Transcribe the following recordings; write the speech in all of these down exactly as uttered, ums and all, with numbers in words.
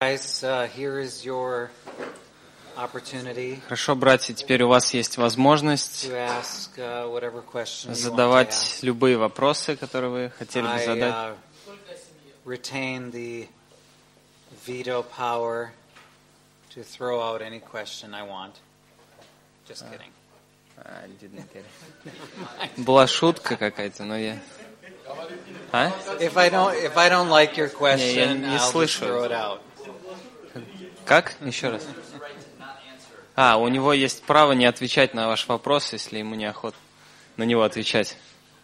Хорошо, братья, теперь у вас есть возможность задавать любые вопросы, которые вы хотели бы задать. Была шутка какая-то, но я... А? If I don't, if I don't like your question, не, я не I'll слышу. just throw it out. Как? Еще раз. А, у него есть право не отвечать на ваш вопрос, если ему неохота на него отвечать.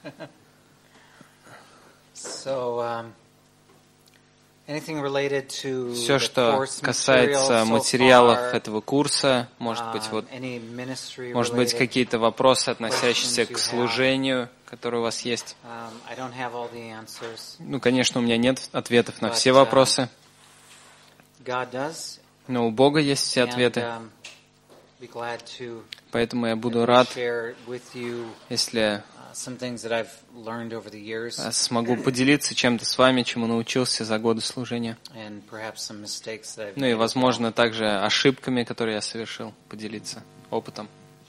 So, um, anything related to Все, the что course касается material so материалов far, этого курса, может быть, um, вот, any ministry может быть, related какие-то вопросы, относящиеся questions к you have. служению, которые у вас есть. Um, I don't have all the answers, Ну, конечно, у меня нет ответов на but, все um, вопросы, God does, но у Бога есть все and, ответы. um, be glad to Поэтому я буду at least рад, share with you, если uh, some things that I've learned over the years, смогу поделиться чем-то с вами, чему научился за годы служения. and perhaps some mistakes that I've Ну и, made as well. возможно, также ошибками, которые я совершил, поделиться опытом.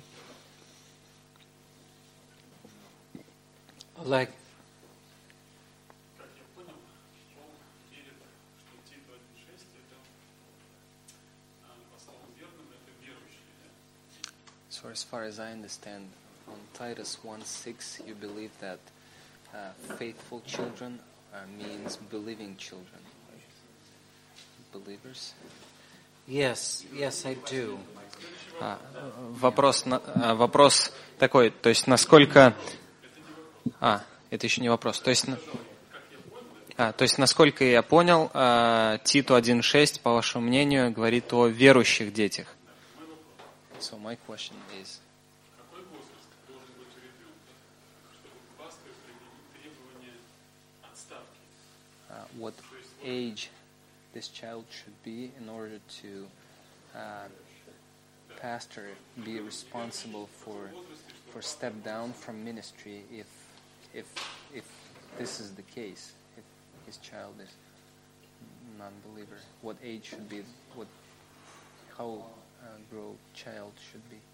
Like, So as far as I understand, on Titus one six, you believe that uh, faithful children uh, means believing children, believers. yes, yes, I do. А, вопрос, на- а, вопрос такой, то есть насколько... А, это еще не вопрос. То есть, на- а, то есть насколько я понял, а, Титу один шесть, по вашему мнению, говорит о верующих детях. So my question is, uh, what age this child should be in order to uh, pastor be responsible for for step down from ministry if if if this is the case, if his child is non-believer, what age should be, what how uh, grow child should be.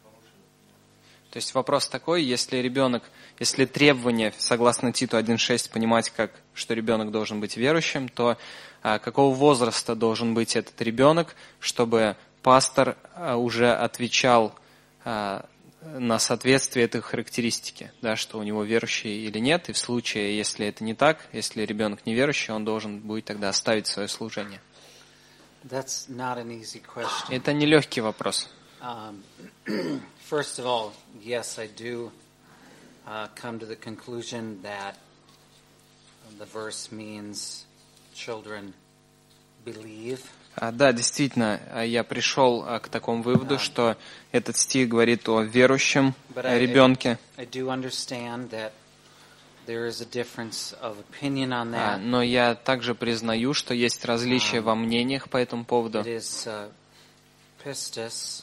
То есть вопрос такой, если ребенок, если требование, согласно Титу один шесть, понимать, как, что ребенок должен быть верующим, то а, какого возраста должен быть этот ребенок, чтобы пастор а, уже отвечал а, на соответствие этой характеристике, да, что у него верующий или нет, и в случае, если это не так, если ребенок неверующий, он должен будет тогда оставить свое служение. That's not an easy question. Это нелегкий вопрос. Um, first of all, yes, I do uh, come to the conclusion that the verse means children believe. А, да, действительно, я пришел а, к такому выводу, что этот стих говорит о верующем But I, ребенке. I, I do understand that there is a difference of opinion on А, that. но я также признаю, что есть различия во мнениях по этому поводу. It is uh, pistis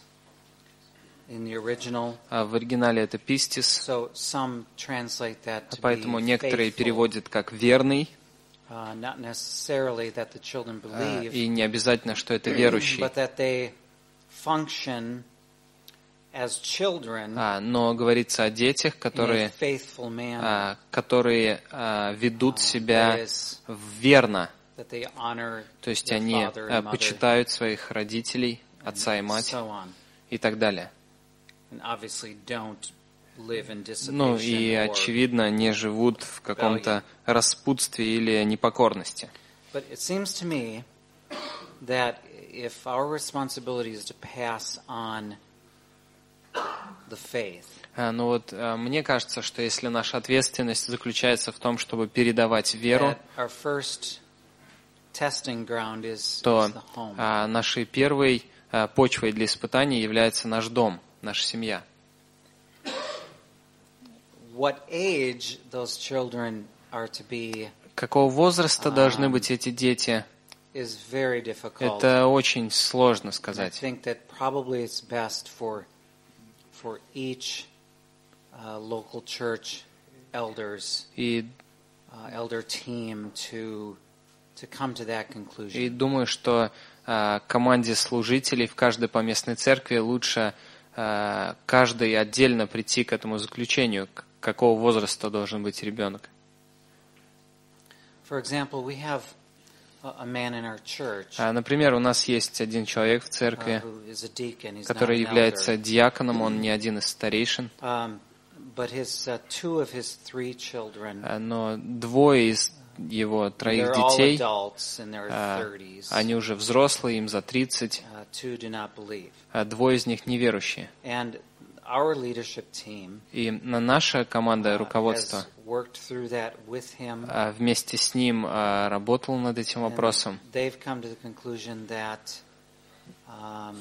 in the original. А, в оригинале это pistis, So some translate that to поэтому be некоторые faithful. переводят как верный, Uh, not necessarily that the children а, believe, и не обязательно, что это верующий. but that they function as children А, но говорится о детях, in a которые, faithful manner, а, которые а, ведут uh, себя that is, верно. that they honor То есть their они father а, and mother, почитают своих родителей, отца и and мать so on, и так далее. and obviously don't live in Ну dissipation и, or- очевидно, не живут в каком-то распутстве или непокорности. But it seems to me that if our responsibility is to pass on the faith, А, ну вот а, мне кажется, что если наша ответственность заключается в том, чтобы передавать веру, that our first testing ground is, то is the home. а, нашей первой а, почвой для испытаний является наш дом, наша семья. What age those children are to be Какого возраста А, должны быть эти дети? is very difficult. Это очень сложно And I сказать. think that probably it's best for for each uh, local church elders, И uh, elder team to to come to that conclusion. И думаю, что uh, команде служителей в каждой поместной церкви лучше uh, каждый отдельно прийти к этому заключению, какого возраста должен быть ребенок. For example, we have a man in our church, uh, например, у нас есть один человек в церкви, uh, who is a deacon. He's который not an является elder. диаконом, он не один из старейшин, Um, but his uh, two of his three children, uh, но двое из его троих they're all детей, adults in their uh, thirties. они уже взрослые, им за тридцать, Uh, two do not believe. uh, двое из них неверующие. And our leadership team И на наша команда uh, руководства has worked through that with him. uh, вместе с ним uh, работала над этим And вопросом. they've come to the conclusion that um,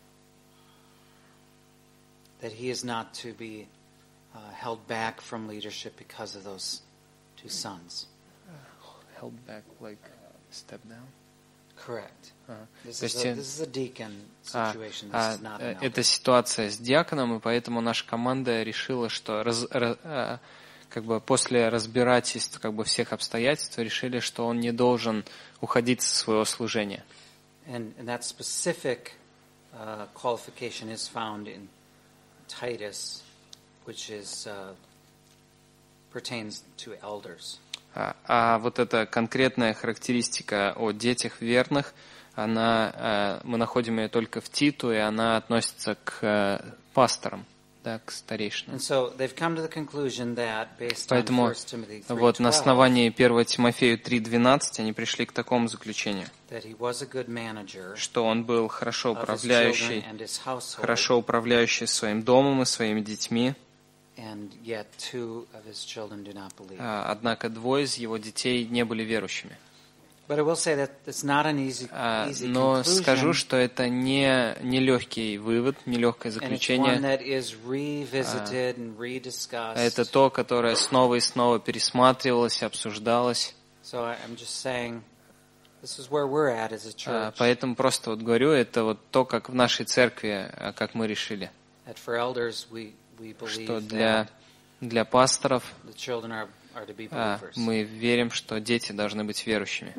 that he is not to be uh, held back from leadership because of those two sons. Held back, like step down. Correct. Uh, This то is есть, a, this is a deacon а, situation. This а, is not an elder. это ситуация с диаконом, и поэтому наша команда решила, что раз, раз, а, как бы после разбирательств как бы всех обстоятельств решили, что он не должен уходить со своего служения. And, and that specific uh, qualification is found in Titus, which is uh, pertains to elders. А, а вот эта конкретная характеристика о детях верных, она, а, мы находим ее только в Титу, и она относится к а, пасторам, да, к старейшинам. And so they've come to the conclusion that based on Поэтому First Timothy вот на three twelve, основании первого Тимофею три двенадцать они пришли к такому заключению, that he was a good manager что он был хорошо of his children управляющий, and his household, хорошо управляющий своим домом и своими детьми, and yet two of his children do not believe. а, однако двое из его детей не были верующими. But I will say that it's not an easy, А, easy Но conclusion, скажу, что это не, не легкий вывод, не легкое and it's one заключение. that is revisited and rediscussed. Это то, которое снова и снова пересматривалось, обсуждалось. So I- I'm just saying, this is where we're at as a А, church. Поэтому просто вот говорю, это вот то, как в нашей церкви, а, как мы решили, That for elders, we, we что believe для, that для пасторов the children are, are to be а, believers. мы верим, что дети должны быть верующими.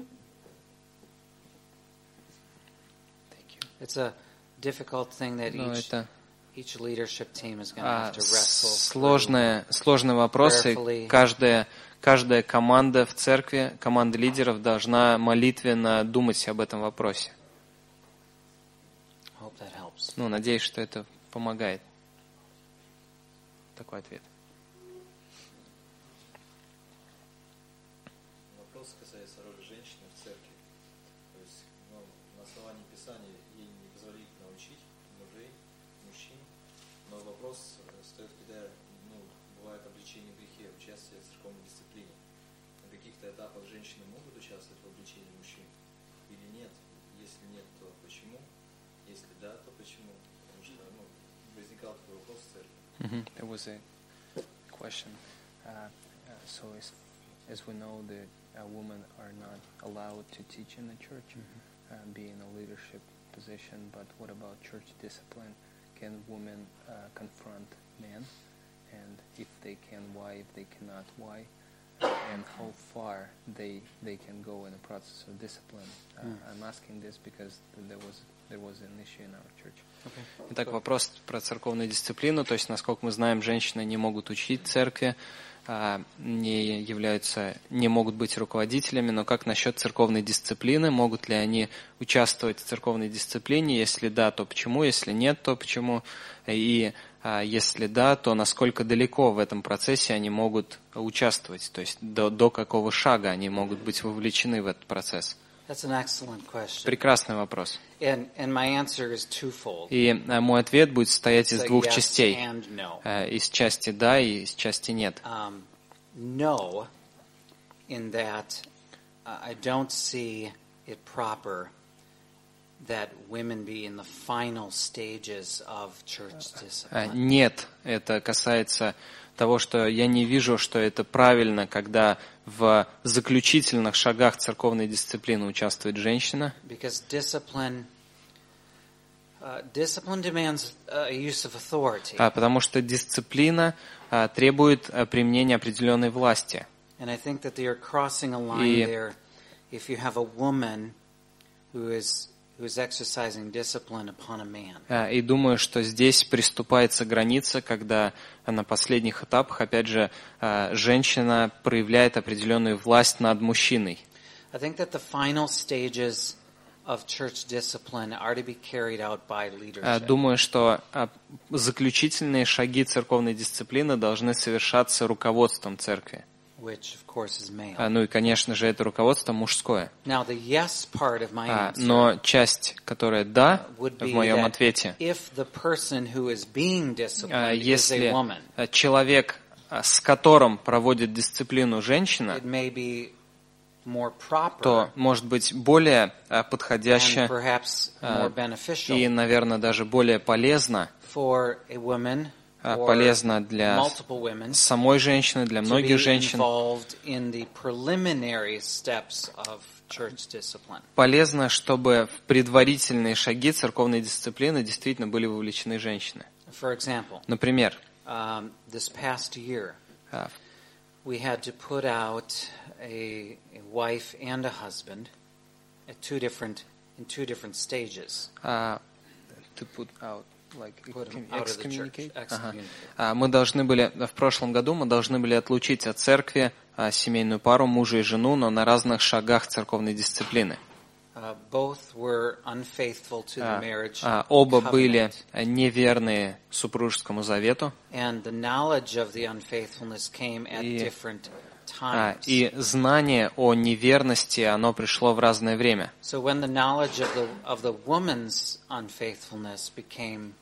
It's a difficult thing that Но each, это each leadership team is going to а, have to wrestle through. сложные, сложные вопросы. prayerfully. Каждая, каждая команда в церкви, команда лидеров должна молитвенно думать об этом вопросе. Hope that helps. Ну, надеюсь, что это помогает. Такой ответ. Вопрос касается роли женщины в церкви. То есть, ну, на основании Писания ей не позволительно учить мужей, мужчин. Но вопрос стоит, когда ну, бывает обличение в грехе, участие в церковной дисциплине. На каких-то этапах женщины могут участвовать в обличении мужчин или нет? Если нет, то почему? Если да, то почему? Потому что ну, возникал такой вопрос в церкви. Mm-hmm. There was a question. Uh, uh, so as, as we know that uh, women are not allowed to teach in the church, mm-hmm. uh, be in a leadership position, but what about church discipline? Can women uh, confront men? And if they can, why? If they cannot, why? Uh, and how far they they can go in the process of discipline? Uh, mm. I'm asking this because there was there was an issue in our church. Okay. Итак, вопрос про церковную дисциплину, то есть, насколько мы знаем, женщины не могут учить церкви, не являются, не могут быть руководителями, но как насчет церковной дисциплины? Могут ли они участвовать в церковной дисциплине? Если да, то почему? Если нет, то почему? И если да, то насколько далеко в этом процессе они могут участвовать? То есть до, до какого шага они могут быть вовлечены в этот процесс? That's an excellent question. Прекрасный вопрос. And, and my answer is twofold. И мой ответ будет состоять из It's a двух yes частей. and no. Из части да и из части нет. Um, no, in that uh, I don't see it proper that women be in the final stages of church discipline. Нет, это касается того, что я не вижу, что это правильно, когда в заключительных шагах церковной дисциплины участвует женщина. Because discipline, uh, discipline demands a use of authority. А, потому что дисциплина а, требует а, применения определенной власти. And I think that they are crossing a line И there if you have a woman who is who is exercising discipline upon a man. И думаю, что здесь приступается граница, когда на последних этапах, опять же, женщина проявляет определенную власть над мужчиной. I think that the final stages of church discipline are to be carried out by leadership. Думаю, что заключительные шаги церковной дисциплины должны совершаться руководством церкви. Which, of course, is male. Ну и, конечно же, это руководство мужское. Now, the yes part of my answer Но часть, которая «да» would в be моем that ответе, if the person who is being disciplined is a если woman, человек, с которым проводит дисциплину женщина, it may be more proper то может быть более подходяще and perhaps more beneficial и, наверное, даже более полезно, for a woman or полезно для multiple women самой женщины, для to многих be женщин, involved in the preliminary steps of church discipline. полезно, чтобы в предварительные шаги церковной дисциплины действительно были вовлечены женщины. For example, Например, um, this past year, а, we had to put out a, a wife and a husband at two different in two different stages. а, to put out, like, Put them out of the church, excommunicate? Ага. excommunicate. А, Мы должны были, в прошлом году мы должны были отлучить от церкви а, семейную пару, мужа и жену, но на разных шагах церковной дисциплины. Uh, both were unfaithful to the А, marriage а, Оба были covenant, неверные супружескому завету, and the knowledge of the unfaithfulness came at И- different а, times. и знание о неверности, оно пришло в разное время. So when the knowledge of the of the woman's unfaithfulness became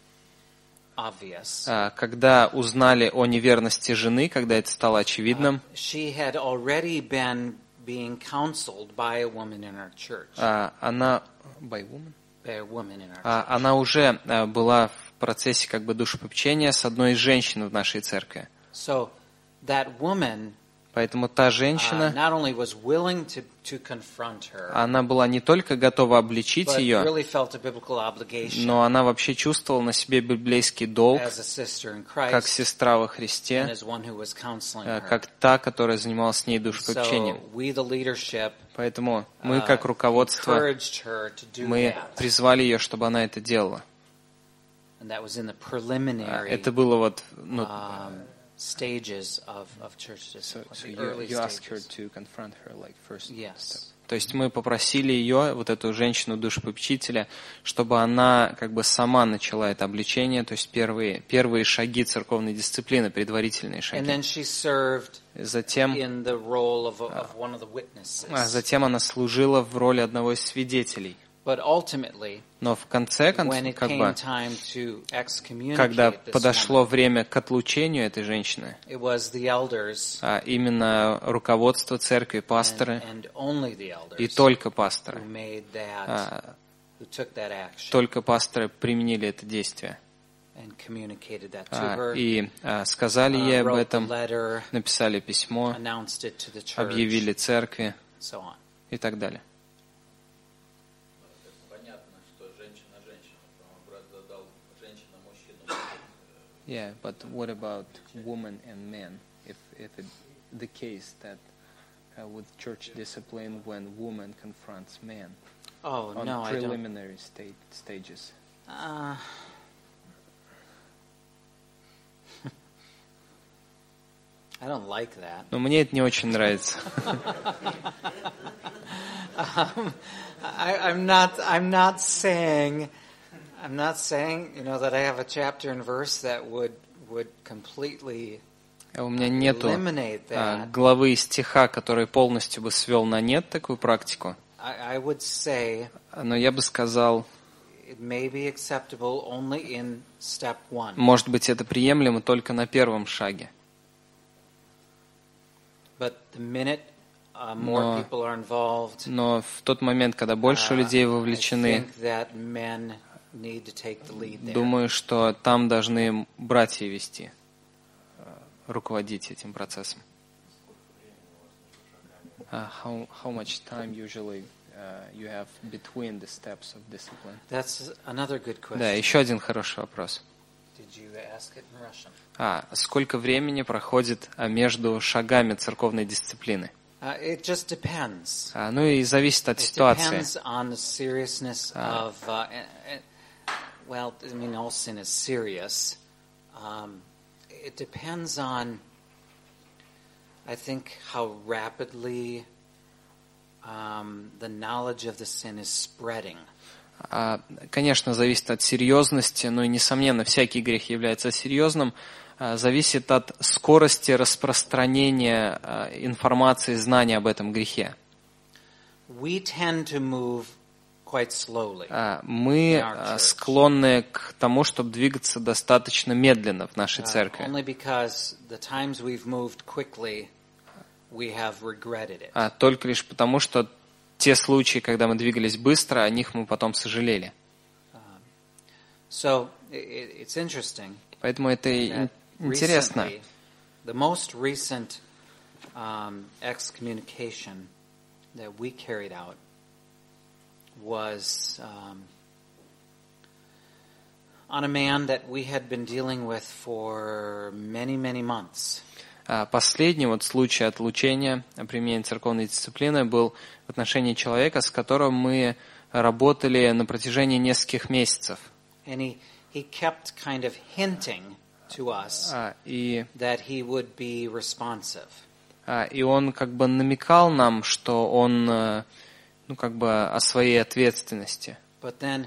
obvious, А, Когда узнали о неверности жены, когда это стало очевидным, she had already been being counseled by a woman in our church. а, она, by woman? By a woman in our А, она уже а, была в процессе как бы душепопечения с одной из женщин в нашей церкви. So that woman Поэтому та uh, женщина, not only was willing to, to confront her, она была не только готова обличить but ее, really felt a biblical obligation но она вообще чувствовала на себе библейский долг, as a sister in как Christ сестра во and Христе, as one who was counseling а, her. как та, которая занималась с ней душепопечением. So we, the leadership, Поэтому мы, uh, как руководство, encouraged her to do мы that. призвали ее, чтобы она это делала. And that was in the А, preliminary Это было вот, ну, um, stages of, of church so, discipline, so the you, early you asked her stages. to confront her, like first Yes. step. То есть мы попросили ее, вот эту женщину-душепопечителя, чтобы она как бы сама начала это обличение, то есть первые, первые шаги церковной дисциплины, предварительные And шаги. then she served Затем, in the role of, of one of the witnesses. а затем она служила в роли одного из свидетелей. But ultimately, Но в конце when концов, it как came бы, time to excommunicate когда this подошло woman, время к отлучению этой женщины, it was the elders а именно руководство церкви, and, пасторы and only the elders и только who пасторы, made that, а, who took that action только пасторы применили это действие. and communicated that to А, her, И а, сказали uh, ей об wrote the этом, letter, написали письмо, announced it to the church, объявили церкви so on. и так далее. Понятно, что женщина женщина, потому брат задал женщина мужчину. Yeah, but what about woman and men? If if it, the case that uh, with church discipline when woman confronts man Oh, on no, I don't. preliminary state stages. Uh, I don't like that. Но мне это не очень нравится. Um, I, I'm not. I'm not saying. I'm not saying. You know that I have a chapter and verse that would would completely У меня нету eliminate а, that. главы и стиха, который полностью бы свел на нет такую практику. I, I would say Но я бы сказал, it may be acceptable only in step one. может быть, это приемлемо только на первом шаге. But the minute uh, more Но- people are involved, Но в тот момент, когда больше uh, людей I вовлечены, think that men need to take the lead there. думаю, что там должны братья вести, э, руководить этим процессом. Uh, how, how much time usually uh, you have between the steps of discipline? That's another good question. Да, еще один хороший вопрос. Did you ask it in Russian? А, сколько времени проходит а, между шагами церковной дисциплины? Uh, it just depends. А, ну и зависит от It ситуации. depends on the seriousness of, uh, uh, uh, well, I mean, all sin is serious. Um, it depends on, I think, how rapidly um, the knowledge of the sin is spreading. А, конечно, зависит от серьезности, но и, несомненно, всякий грех является серьезным. А, зависит от скорости распространения а, информации, знания об этом грехе. We tend to move quite slowly. А, мы а, склонны к тому, чтобы двигаться достаточно медленно в нашей Uh, церкви. only because the times we've moved quickly, we have regretted it. А, только лишь потому, что те случаи, когда мы двигались быстро, о них мы потом сожалели. So it, it's interesting. Поэтому это и that интересно. recently, the most recent um, excommunication that we carried out was um, on a man that we had been dealing with for many, many months. А последний вот случай отлучения, применения церковной дисциплины, был в отношении человека, с которым мы работали на протяжении нескольких месяцев. And he, he kept kind of hinting to us А, и, that he would be responsive. а, и он как бы намекал нам, что он, э, ну как бы о своей ответственности. But then,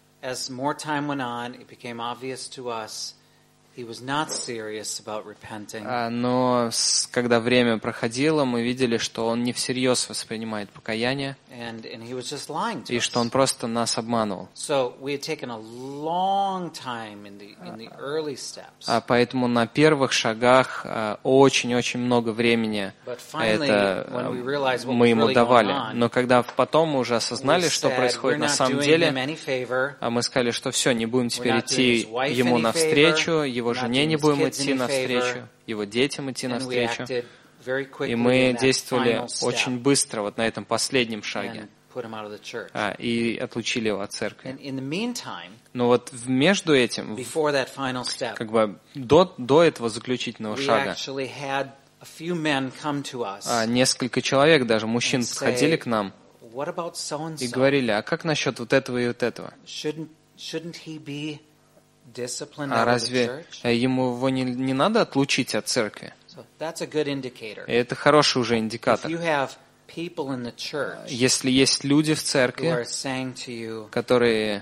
as more time went on, it became obvious to us he was not serious about repenting. А, но с- когда время проходило, мы видели, что он не всерьез воспринимает покаяние, And, and he was just lying to и us. что он просто нас обманывал. So we had taken a long time in the in the early steps. А поэтому на первых шагах а, очень-очень много времени But finally, это when а, we realized what мы was ему really давали. going on, Но когда потом мы уже we осознали, что said, происходит we're на not самом doing him деле, any favor. а мы сказали, что все, не будем теперь not идти doing his wife ему any навстречу, favor, его we're not жене не doing his будем kids идти any навстречу, favor. его детям идти And we навстречу. acted very quickly И in мы that действовали final step очень быстро вот на этом последнем шаге and put him out of the church. а, и отлучили его от церкви. And in the meantime, Но вот в- между этим, в- before that final step, как бы до, до этого заключительного we шага, actually had a few men come to us а, несколько человек, даже мужчин, and подходили say, к нам what about so and и so? говорили, а как насчет вот этого и вот этого? Shouldn't shouldn't he be disciplined А out of the разве church? э, ему его не, не надо отлучить от церкви? So that's a good indicator. И это хороший уже If индикатор. you have people in the church Если есть люди в who are церкви, saying to you, которые,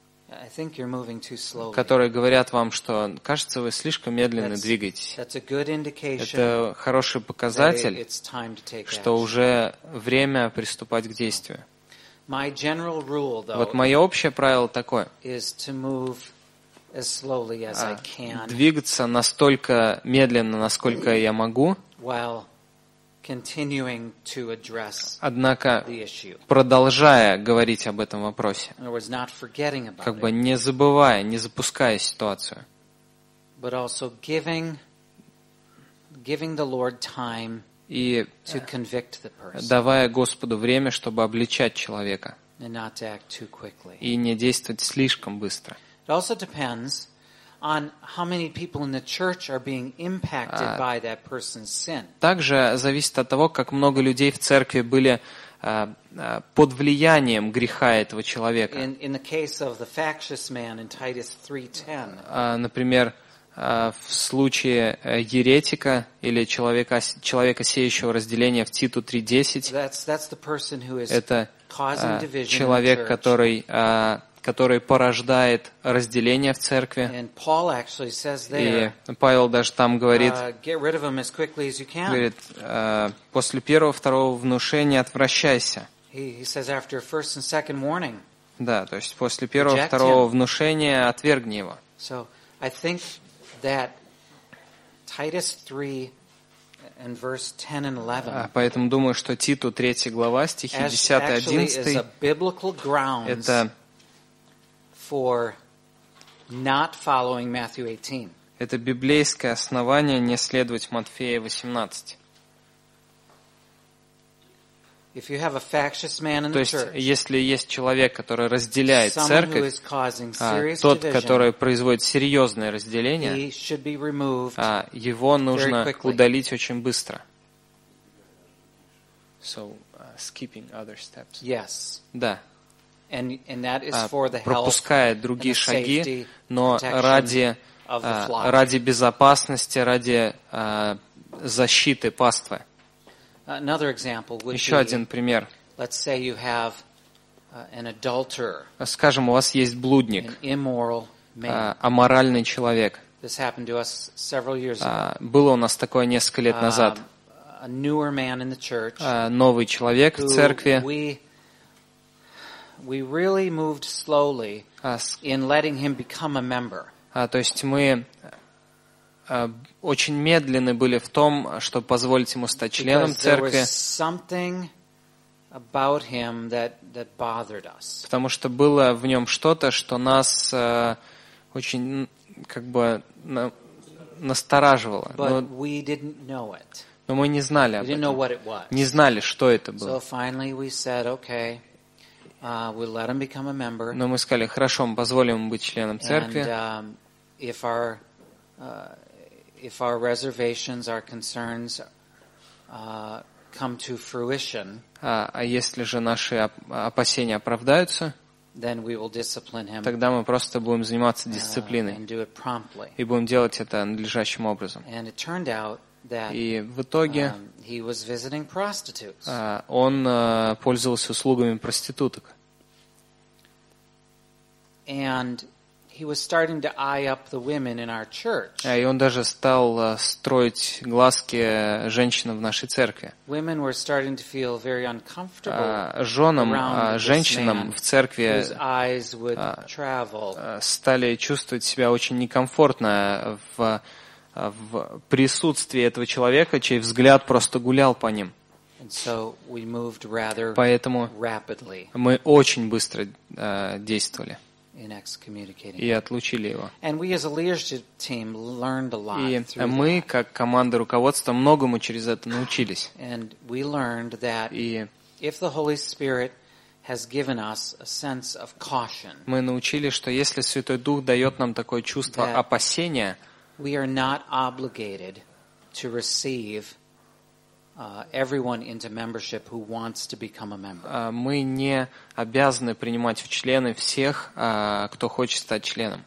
I think you're moving too slowly, которые говорят вам, что, кажется, вы слишком медленно That's- двигаетесь, that's a good indication это хороший that показатель, it's time to take что action. уже время приступать к действию. My general rule, Вот though, мое общее правило такое. is to move as slowly as I а, can Двигаться настолько медленно, насколько я могу, while continuing to address однако the issue. продолжая говорить об этом вопросе, In other words, not forgetting about как бы it, не забывая, не запуская ситуацию, but also giving giving the Lord time и to convict the person давая Господу время, чтобы обличать человека, and not to act too quickly. и не действовать слишком быстро. It also depends on how many people in the church are being impacted А, by that person's sin. Также зависит от того, как много людей в церкви были а, а, под влиянием греха этого человека. In, in the case of the factious man in Titus three ten, А, Например, а, в случае э, еретика или человека, человека, сеющего разделение в Титу три десять, that's that's the person who is это causing а, division in the человек, church. который, а, который порождает разделение в церкви. And Paul actually says И there, Павел даже там говорит, uh, get rid of him as quickly as you can. говорит, а, после первого, второго внушения отвращайся. He, he says after first and second warning. Да, то есть после первого, Reject второго him. внушения отвергни его. So I think that Titus three and verse ten and eleven А, Поэтому думаю, что Титу третья глава, стихи as десять actually is одиннадцать, a biblical grounds это, for not following Matthew eighteen. это библейское основание не следовать Матфея восемнадцать. If you have a factious man in То the есть, church, если есть человек, который разделяет someone who церковь, is causing а, serious тот, division, который производит серьезное разделение, he should be removed. а, его нужно quickly. удалить очень быстро. So, uh, skipping other steps. Yes. Да. And, and that is А, for the health пропуская and другие the шаги, safety, но protection ради, of the а, flock. ради безопасности, ради а, защиты паствы. Another example would Еще be, один пример. let's say you have uh, an adulterer, Скажем, у вас есть блудник, an immoral man. а, аморальный человек. This happened to us several years ago. А, было у нас такое несколько лет назад. Um, a newer man in the church А, новый человек в who церкви. we we really moved slowly А, с- in letting him become a member. а, то есть мы а, очень медленны были в том, чтобы позволить ему стать членом Because there церкви, was something about him that, that bothered us. потому что было в нем что-то, что нас а, очень как бы на- настораживало. Но, But we didn't know it. но мы не знали We об didn't know этом. what it was. Не знали, что это So было. finally we said, okay, uh, we'll let him become a member. Но мы сказали, хорошо, мы позволим ему быть членом And церкви. um, if our uh, if our reservations, our concerns uh, come to fruition, А, а если же наши оп- опасения оправдаются, then we will discipline him тогда мы просто будем заниматься uh, дисциплиной and do it promptly. и будем делать это надлежащим образом. And it turned out that И в итоге um, he was visiting prostitutes. а, он а, пользовался услугами проституток. And he was starting to eye up the women in our church. А, И он даже стал а, строить глазки женщинам в нашей церкви. Women were starting to feel very uncomfortable А, Женам, а, around this женщинам man в церкви whose eyes would а, travel. а, стали чувствовать себя очень некомфортно в, а, в присутствии этого человека, чей взгляд просто гулял по ним. And so we moved rather Поэтому rapidly мы очень быстро а, действовали in excommunicating. и отлучили его. And we as a leadership team learned a lot И through мы, that. как команда руководства, многому через это научились. And we learned that И if the Holy Spirit has given us a sense of caution, мы научились, что если Святой Дух дает нам такое чувство Да. опасения, we are not obligated to receive uh, everyone into membership who wants to become a member. а, мы не обязаны принимать в члены всех, а, кто хочет стать членом.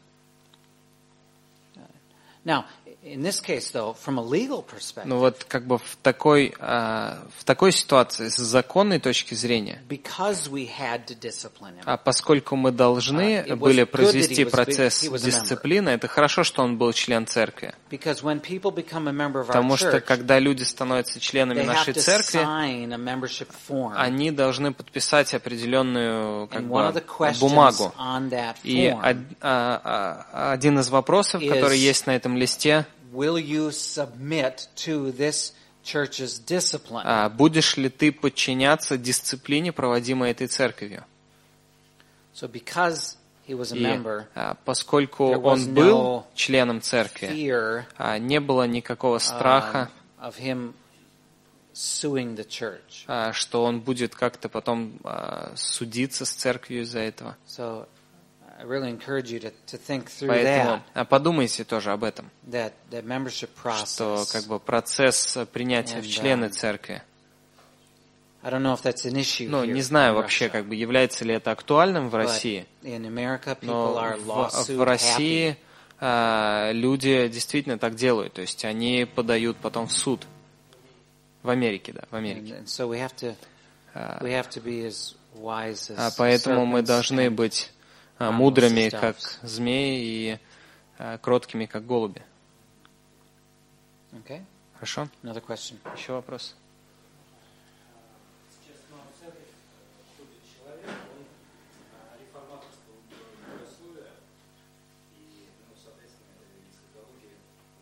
Now, in this case, though, from a legal perspective, Но вот как бы в такой, а, в такой ситуации, с законной точки зрения, because we had to discipline him, а поскольку мы должны Uh, it was были good that произвести he was процесс big- he was a member. дисциплины, это хорошо, что он был член церкви. because when people become a member of our Потому что church, когда люди становятся членами they have нашей to церкви, sign a membership form. они должны подписать определенную как And one of бы, the questions бумагу. on that И form, од- а- а- один из вопросов, is- который есть на этом листе, will you submit to this church's discipline? а, будешь ли ты подчиняться дисциплине, проводимой этой церковью? So because he was a И member, а, поскольку there was он был no членом церкви, fear а, не было никакого um, страха, of him suing the church. а, что он будет как-то потом а, судиться с церковью из-за этого. So I really encourage you to, to think through Поэтому that, а, подумайте тоже об этом, that, that membership что process. как бы процесс принятия в And, члены um, церкви. I don't know if that's an issue Ну, here не знаю in вообще, Russia, как бы является ли это актуальным в but России, in America, people но are в, lawsuit в России happy. а, люди действительно так делают, то есть они подают потом в суд. В Америке, да, в And, Америке. and so we have to А, we have to be as wise as а поэтому мы serpents должны and быть а, harmless мудрыми, as как doves. змеи, и а, кроткими, как голуби. Okay? Хорошо? Another question. Еще вопрос? Сейчас к нам в церковь ходит человек, он а, реформаторского богословия, и, ну, соответственно, это эсхатология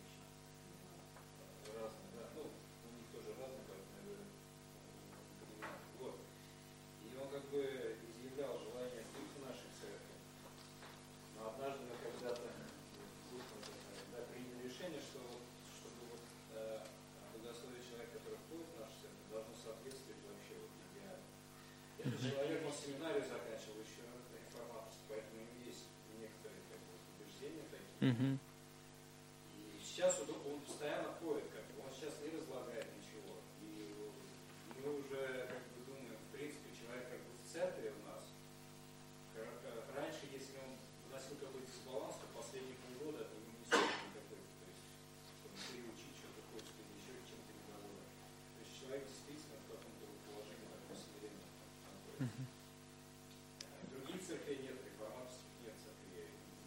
очень разная, да, ну, у них тоже разная, поэтому я говорю, вот. И он как бы изъявлял желание быть в нашей церкви, но однажды мы когда-то да, приняли решение, что вот, чтобы вот э, богословие человека, который входит в нашу церковь, должно соответствовать вообще вот идеалу. Этот человек, он семинарию заканчивал еще реформаторский, поэтому у него есть некоторые как бы, убеждения такие. Мгм. И сейчас вот он постоянно ходит, как бы, он сейчас не разлагает ничего. И у него уже Других церквей нет, реформаторских нет церквей.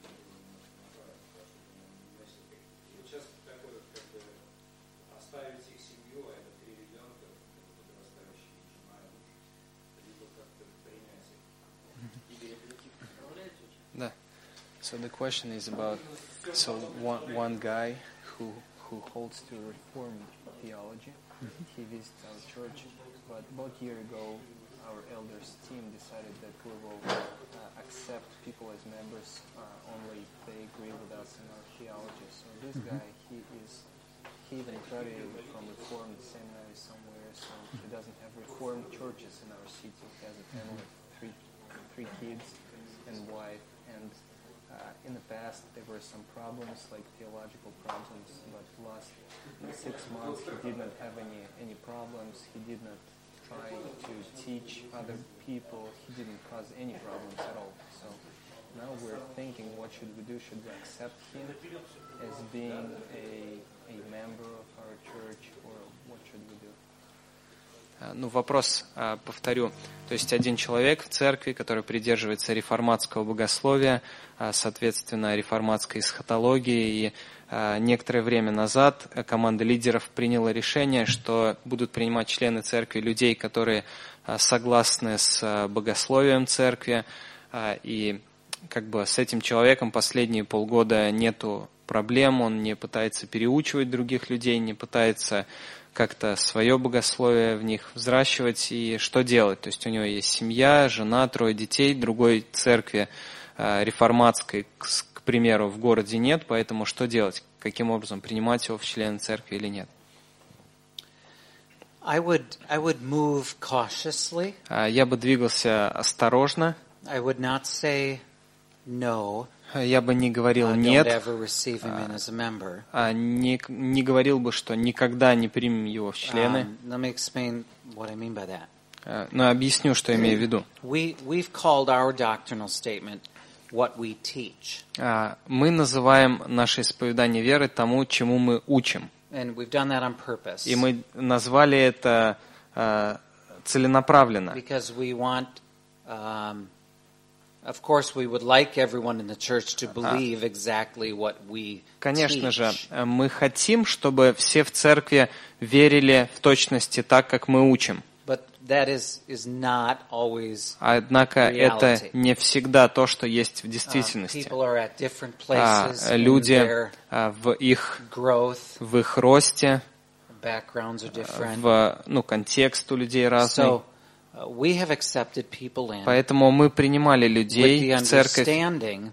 И вот сейчас такое, как бы, оставить их семью, а это три ребенка, подрастающие, жена и муж, либо как-то принять их. Да. So the question is about so one one guy who who holds to Reformed theology. Mm-hmm. He visits our church, but about a year ago, our elders team decided that we will uh, accept people as members uh, only if they agree with us in our theology. So this mm-hmm. guy, he is he even graduated from Reformed seminary somewhere, so he doesn't have Reformed churches in our city. He has a family of three three kids and wife, and uh, in the past there were some problems, like theological problems, but last six months he did not have any any problems. He did not try to teach other people. He didn't cause any problems at all. So now we're thinking, what should we do? Should we accept him as being a a member of our church, or what should we do? Ну, вопрос, повторю. То есть один человек в церкви, который придерживается реформатского богословия, соответственно, реформатской эсхатологии, и некоторое время назад команда лидеров приняла решение, что будут принимать члены церкви людей, которые согласны с богословием церкви, и как бы с этим человеком последние полгода нету проблем, он не пытается переучивать других людей, не пытается как-то свое богословие в них взращивать, и что делать? То есть у него есть семья, жена, трое детей, другой церкви э, реформатской, к, к примеру, в городе нет, поэтому что делать? Каким образом, принимать его в члены церкви или нет? I would, I would move cautiously. Я бы двигался осторожно. I would not say no. Я бы не говорил Uh, нет, don't ever receive him in as a member. а не, не говорил бы, что никогда не примем его в члены. Um, let me explain what I mean by that. А, Но объясню, что имею в виду. We, we've called our doctrinal statement what we teach. А, Мы называем наше исповедание веры тому, чему мы учим. And we've done that on purpose. И мы назвали это а, целенаправленно. Because we want, um, of course, we would like everyone in the church to believe exactly what we Конечно teach. же, мы хотим, чтобы все в церкви верили в точности так, как мы учим. But that is, is not always Однако reality. это не всегда то, что есть в Uh, действительности. people are at different А, places in Люди their а, в их growth, в их росте, backgrounds are different. в ну контекст у людей разный. So uh, we have accepted people in Поэтому мы принимали with людей the в церковь, understanding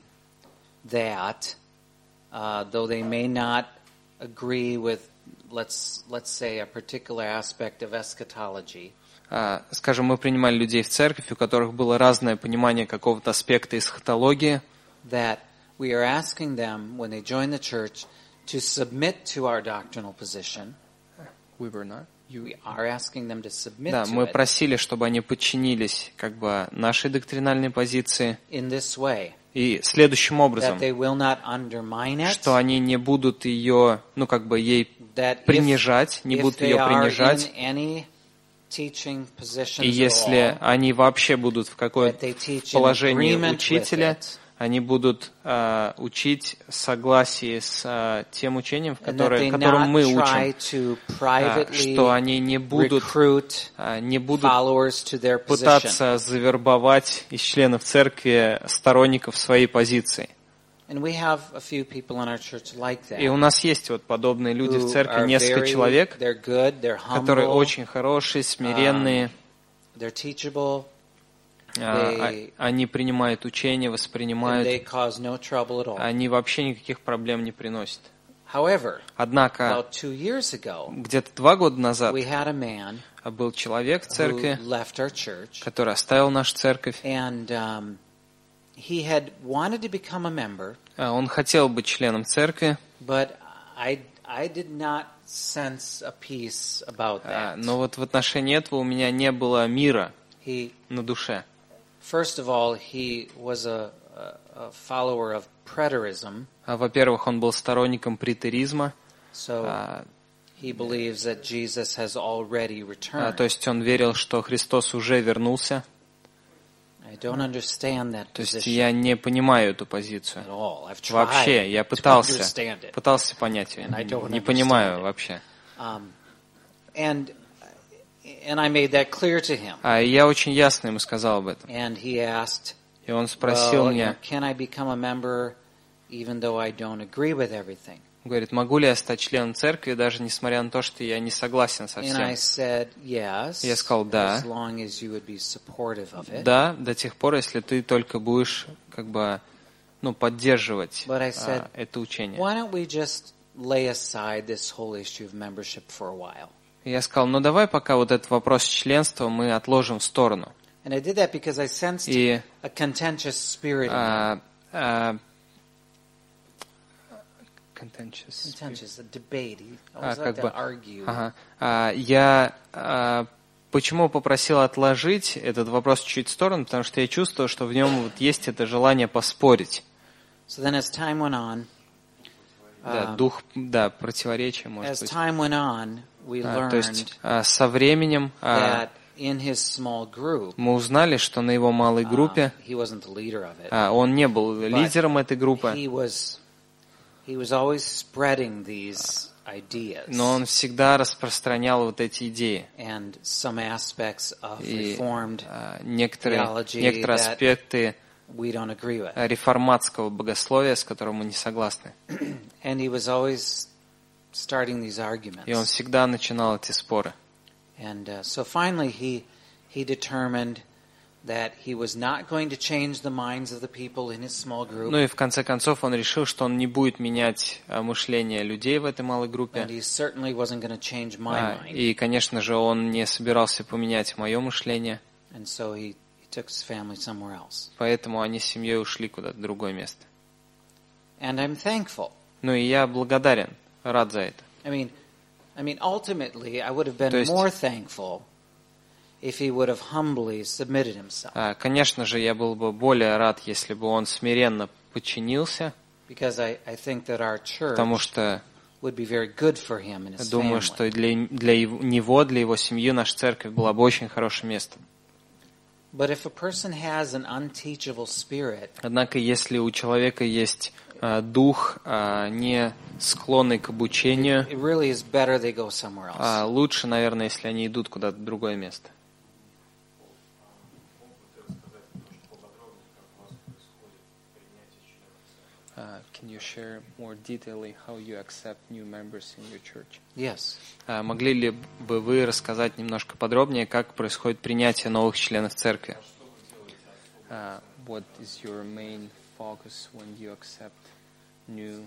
that uh, though they may not agree with, let's let's say, a particular aspect of eschatology, а, скажем, мы принимали людей в церковь, у которых было разное понимание какого-то аспекта эсхатологии, that we are asking them when they join the church to submit to our doctrinal position. We were not. You... We are asking them to submit Да, to мы it просили, чтобы они подчинились как бы нашей доктринальной позиции in this way, и следующим образом, that they will not undermine it, что они не будут ее, ну как бы ей that if, принижать, не if будут they ее are принижать. in any teaching positions И если at all, они вообще будут в that какое-то they teach in положении agreement with учителя, it, они будут э, учить в согласии с э, тем учением, в and that которое, they которым not мы try учим, to э, privately что они не будут, recruit э, не будут followers to their position. пытаться завербовать из членов церкви сторонников своей позиции. And we have a few people in our church like that. И у нас есть вот подобные люди в who церкви, are несколько very- человек, they're good, they're которые humble, очень хорошие, смиренные, they're teachable, а, they- а- они принимают учение, and they воспринимают, cause no trouble at all. они вообще никаких проблем не приносят. However, Однако about two years ago, где-то два года назад we had a man был человек в who церкви, left our church, который оставил нашу церковь. and um, he had wanted to become a member, А, Он хотел быть членом церкви, but I I did not sense a peace about а, that. но вот в отношении этого у меня не было мира He на душе. First of all, he was a, a, a follower of preterism, А, Во-первых, он был сторонником претеризма, so а, he believes that Jesus has already а, returned. то есть он верил, что Христос уже вернулся. I don't understand that То есть position я не понимаю эту позицию. at all. I've tried Вообще, я to пытался, understand it. пытался понять ее. And I don't Не understand понимаю it. вообще. Um, and and I made that clear to him. А я очень ясно ему сказал об этом. And he asked, И он спросил well, you know, меня, can I become a member even though I don't agree with everything? говорит, могу ли я стать членом церкви, даже несмотря на то, что я не согласен со And I всем? said, yes, Я сказал, да. as long as you would be supportive of it. Да, до тех пор, если ты только будешь как бы, ну, поддерживать But I а, said, это учение. why don't we just lay aside this whole issue of membership for a while? И я сказал, ну давай пока вот этот вопрос членства мы отложим в сторону. And I did that because I sensed И a contentious spirit in him. а, а, contentious. Contentious, a debate. He А, always как liked бы, to argue. ага. А, я а, почему попросил отложить этот вопрос чуть в сторону, потому что я чувствую, что в нем вот есть это желание поспорить. So then as time went on, Да, um, дух, да, противоречия, может as быть. time went on, we А, то learned есть а, со временем а, that in his small group, мы узнали, что на его малой группе um, he wasn't the leader of it. а, он не был лидером этой группы, He was, he was always spreading these ideas но он всегда распространял вот эти идеи. and some aspects of И Reformed а, некоторые, theology некоторые that аспекты we don't agree with. реформатского богословия, с которым мы не согласны. And he was always starting these arguments. И он всегда начинал эти споры. And uh, so finally he, he determined that he was not going to change the minds of the people in his small group. Ну и в конце концов он решил, что он не будет менять а, мышление людей в этой малой группе. And he certainly wasn't going to change my А, mind. и, конечно же, он не собирался поменять мое мышление, And so he, he took his family somewhere else. поэтому они с семьей ушли куда-то в другое место. And I'm thankful. Ну и я благодарен, рад за это. I mean, I mean, ultimately, I would have been То есть- more thankful if he would have humbly submitted himself. А, конечно же, я был бы более рад, если бы он смиренно подчинился, Because I, I think that our church потому что would be very good for him and his думаю, family. что для, для его- него, для его семьи наша церковь была бы очень хорошим местом. But if a person has an unteachable spirit, Однако, если у человека есть а, дух, а, не склонный к обучению, it really is better they go somewhere else. а, лучше, наверное, если они идут куда-то в другое место. Uh, can you share more detailedly how you accept new members in your church? Yes. А, могли ли бы вы рассказать немножко подробнее, как происходит принятие новых членов церкви? Uh, what is your main focus when you accept new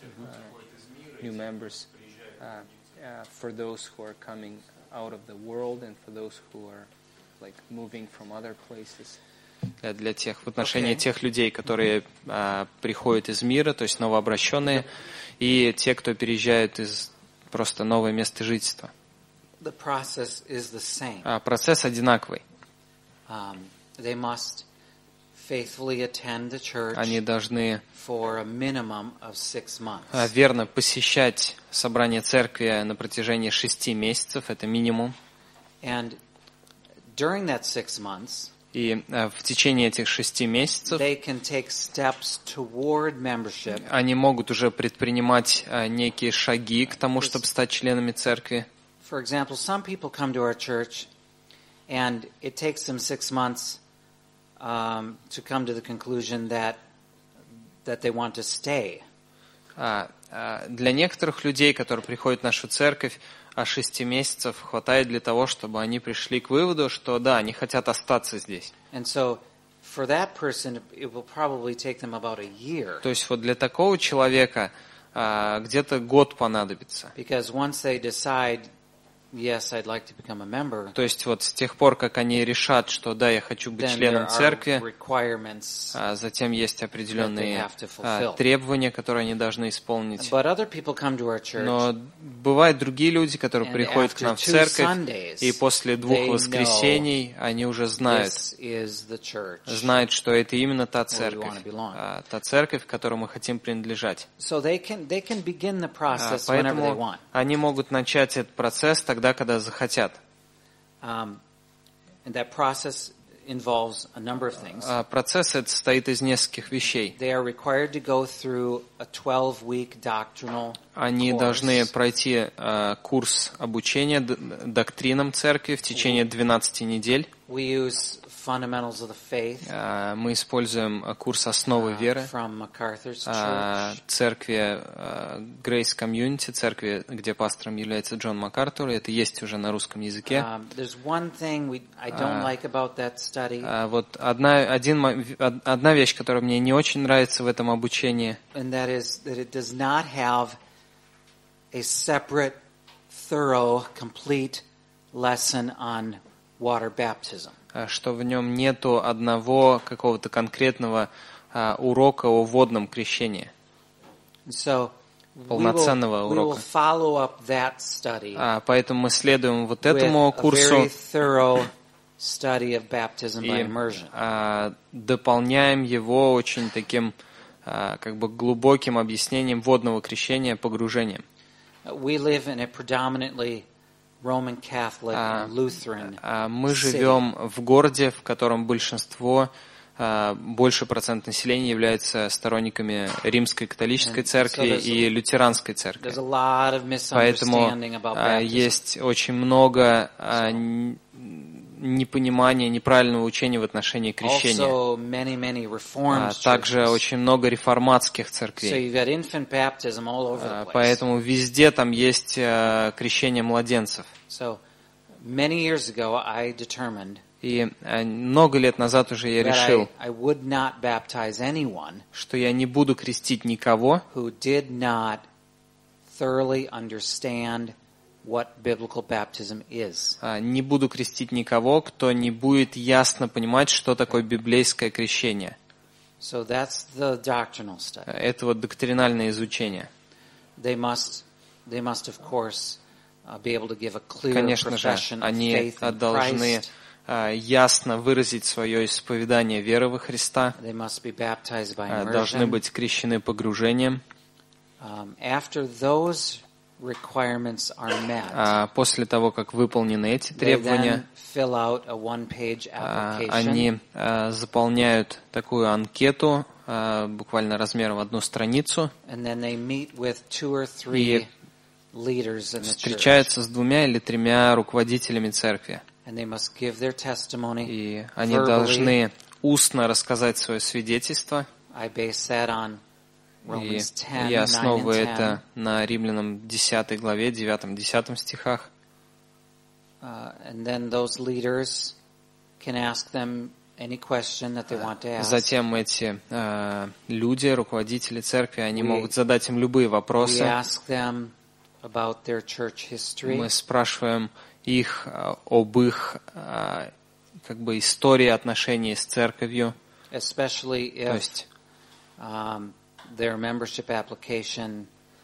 uh, new members uh, uh, for those who are coming out of the world and for those who are like moving from other places? Для, для тех, в отношении Okay. тех людей, которые а, приходят из мира, то есть новообращенные, и те, кто переезжают из просто новое место жительства. The process is the same. А, процесс одинаковый. Um, they must faithfully attend the church Они должны for a minimum of six months. а, верно посещать собрание церкви на протяжении шести месяцев, это минимум. And during that six months, И а, в течение этих шести месяцев they can take steps toward membership. они могут уже предпринимать а, некие шаги к тому, чтобы стать членами церкви. For example, some people come to our church, and it takes them six months um, to come to the conclusion that that they want to stay. А, а, для некоторых людей, которые приходят в нашу церковь, а шести месяцев хватает для того, чтобы они пришли к выводу, что да, они хотят остаться здесь. And so, for that person, it will probably take them about a year. То есть вот для такого человека а, где-то год понадобится. Because once they decide, yes, I'd like to become a member, То есть вот с тех пор, как они решат, что да, я хочу быть then there членом are церкви, requirements. а затем есть определенные have to а, fulfill. требования, которые они должны исполнить. But other people come to our church, Но бывают другие люди, которые and приходят к after нам в two церковь, Sundays, и после двух they воскресений они уже знают, this is the church. знают, что это именно та Where we церковь, wanna belong. а, та церковь, к которой мы хотим принадлежать. So they can they can begin the А, process whenever they Поэтому want. они могут начать этот процесс тогда, когда захотят. Um, and that process involves a number of things. А процесс этот состоит из нескольких вещей. They are required to go through a twelve-week doctrinal Они course. должны пройти э, курс обучения д- доктринам церкви в течение двенадцати недель. We use Fundamentals of the Faith Э, мы используем э, курс «Основы uh, веры» from MacArthur's э, Church. церкви э, Grace Community, церкви, где пастором является Джон МакАртур. Это есть уже на русском языке. Um, there's one thing we, I don't Uh, like about that study, А вот одна, один, мо- од- одна вещь, которая мне не очень нравится в этом обучении, and that is that it does not have a separate, thorough, complete lesson on water baptism. а, что в нем нету одного какого-то конкретного а, урока о водном крещении. So we will, Полноценного we will урока. follow up that study А, поэтому мы следуем вот with этому a курсу very thorough study of baptism by и immersion. а, дополняем его очень таким а, как бы глубоким объяснением водного крещения, погружением. We live in a predominantly Roman Catholic А, and Lutheran а, Мы city. живем в городе, в котором большинство, а, больше процент населения являются сторонниками римской католической And церкви so there's a- и лютеранской церкви. There's a lot of Поэтому misunderstanding about а, baptism. есть очень много а, н- непонимания, неправильного учения в отношении крещения. Also, many, many А, Reformed также churches. очень много реформатских So церквей. you've got infant baptism all over А, the place. Поэтому везде там есть а, крещение младенцев. So many years ago, I determined И а, много лет назад уже я that решил, I, I would not baptize anyone что я не буду крестить никого, who did not thoroughly understand what biblical baptism is. а, не буду крестить никого, кто не будет ясно понимать, что такое библейское крещение. So that's the doctrinal study. Это вот доктринальное изучение. They must, they must of course, uh, be able to give a clear Конечно же, profession of они faith а, in должны Christ. а, ясно выразить свое исповедание веры во Христа, They must be baptized by а, должны immersion. быть крещены погружением. Um, after those requirements are met, А после того, как выполнены эти they требования, then fill out a one-page а, application. они а, заполняют такую анкету, а, буквально размером одну страницу, And then they meet with two or three и leaders in the church. встречаются с двумя или тремя руководителями церкви. And they must give their testimony. И они verbally. должны устно рассказать свое свидетельство. I base that on И Romans ten, я nine основываю and ten. это на Римлянам десятой главе, девятом-десятом стихах. Uh, and then those leaders can ask them any question that they want to ask. Затем эти э, люди, руководители церкви, они We- могут задать им любые We вопросы. ask them about their church history, Мы спрашиваем их э, об их э, как бы истории отношений с церковью. especially То if есть um, their membership application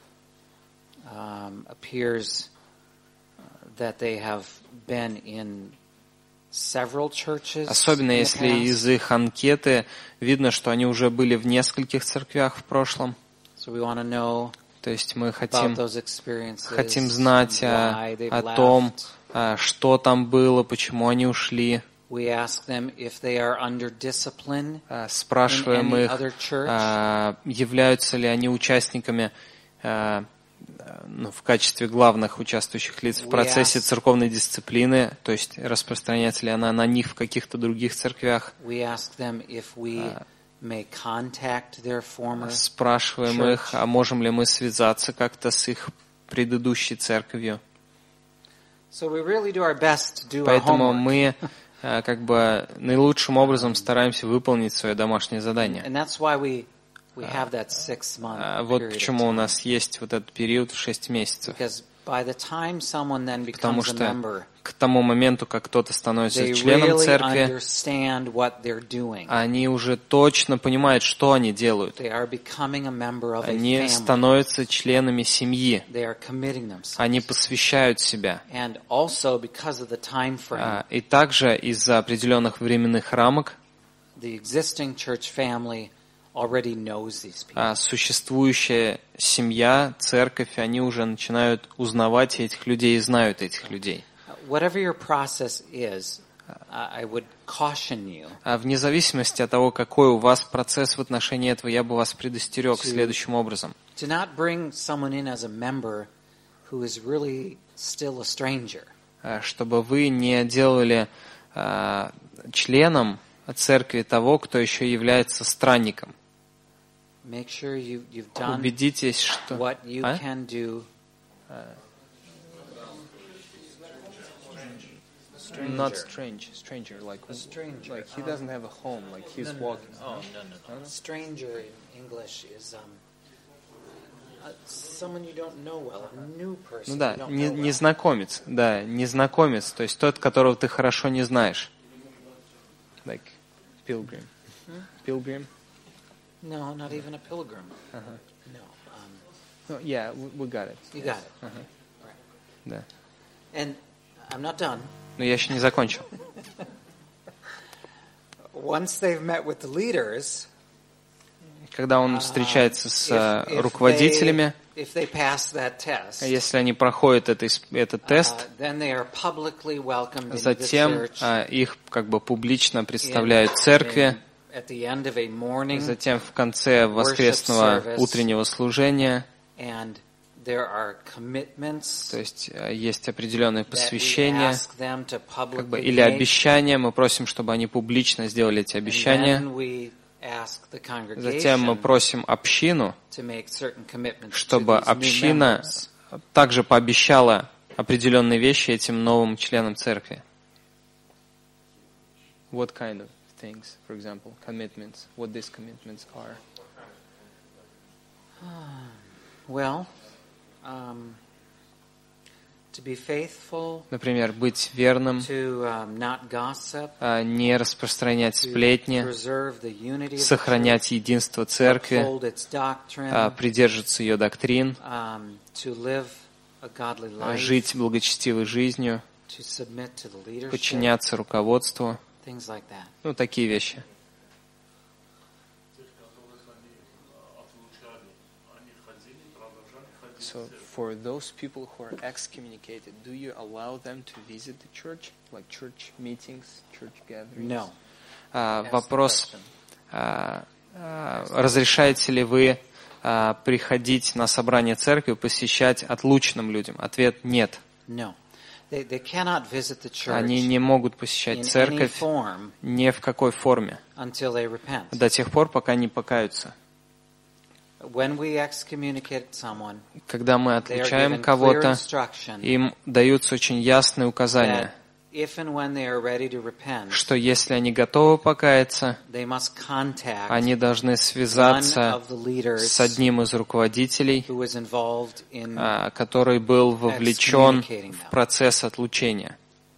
um, appears uh, that they have been in several churches. особенно in the если past. из их анкеты видно, что они уже были в нескольких церквях в прошлом. So we want to know То есть мы about хотим, those experiences, хотим знать why о, they've о том, left. а, что там было, почему они ушли. We ask them if they are under discipline А, Спрашиваем in any их, other church. а, являются ли они участниками, а, ну, в качестве главных участвующих лиц в We процессе ask- церковной дисциплины, то есть распространяется ли она на них в каких-то других церквях. We ask them if we may contact their former. Спрашиваем church. их, а можем ли мы связаться как-то с их предыдущей церковью. So we really do our best to do our Поэтому homework. мы а, как бы наилучшим образом стараемся выполнить свое домашнее задание. And that's why we we have that six month А, Вот period of почему у time. нас есть вот этот период в шесть месяцев. Because by the time someone then Потому becomes a что member, к тому моменту, как кто-то становится they членом really церкви, understand what they're doing. они уже точно понимают, что они делают. They are becoming a member of a Они family. становятся членами семьи. They are committing themselves. Они посвящают себя. And also because of the time frame, А, И также из-за определенных временных рамок the existing church family already knows these people. а, существующая семья, церковь, они уже начинают узнавать этих людей и знают этих людей. Whatever your process is, I would caution you А вне зависимости от того, какой у вас процесс в отношении этого, я бы вас предостерег следующим образом. to not bring someone in as a member who is really still a stranger. А, чтобы вы не делали а, членом церкви того, кто еще является странником. Make sure you, you've done Убедитесь, что... what you А? can do. Not strange, stranger, like, A stranger. like he doesn't have a home, like he's No, no, no. walking. Oh, no, no, no. Stranger in English is um, uh, someone you don't know well, a new person. Ну да, you don't не- know well. незнакомец, да, незнакомец, то есть тот, которого ты хорошо не знаешь. Like pilgrim. Pilgrim? No, not even a pilgrim. Uh-huh. No, um, Oh, yeah, we, we got it. you got it. Uh-huh. Right. Да. And I'm not done. Но я еще не закончил. Once they've met with the leaders, Когда он uh, встречается с if- if руководителями, they, if they pass that test, если они проходят это, ис- этот тест, uh, then they are publicly welcomed into the затем church. а, их как бы публично in- представляют церкви, in- at the end of a morning, затем в конце воскресного service. утреннего служения, and there are commitments то есть а, есть определенное that we посвящение, ask them to как бы, publicly или make, обещания, мы просим, чтобы они публично сделали эти and обещания, then we ask the затем мы congregation просим общину, to make certain commitments to чтобы these new община members. также пообещала определенные вещи этим новым членам церкви. What kind of things, for example, commitments? What these commitments are? Well, um, to be faithful, Например, быть верным, to um, not gossip, а, не распространять to сплетни, preserve the unity of the сохранять единство church, церкви, uphold its doctrine, а, придерживаться ее доктрин, um, to live a godly life, жить благочестивой жизнью, to submit to the leadership, подчиняться руководству, things like that. ну, такие вещи. So, for those people who are excommunicated, do you allow them to visit the church, like church meetings, church gatherings? No. А, Ask the вопрос, question. а, а, разрешаете ли вы а, приходить на собрание церкви, посещать отлученным людям? Ответ – нет. No. They, they cannot visit the church Они не могут in посещать any церковь form ни в какой форме, until they repent. до тех пор, пока не покаются. When we excommunicate someone, Когда мы they are отлучаем given clear кого-то, instruction им даются очень ясные that указания, if and when they are ready to repent, что если они готовы покаяться, they must contact они должны one связаться of the leaders с одним из руководителей, who was involved in а, который был вовлечен excommunicating в them. процесс отлучения.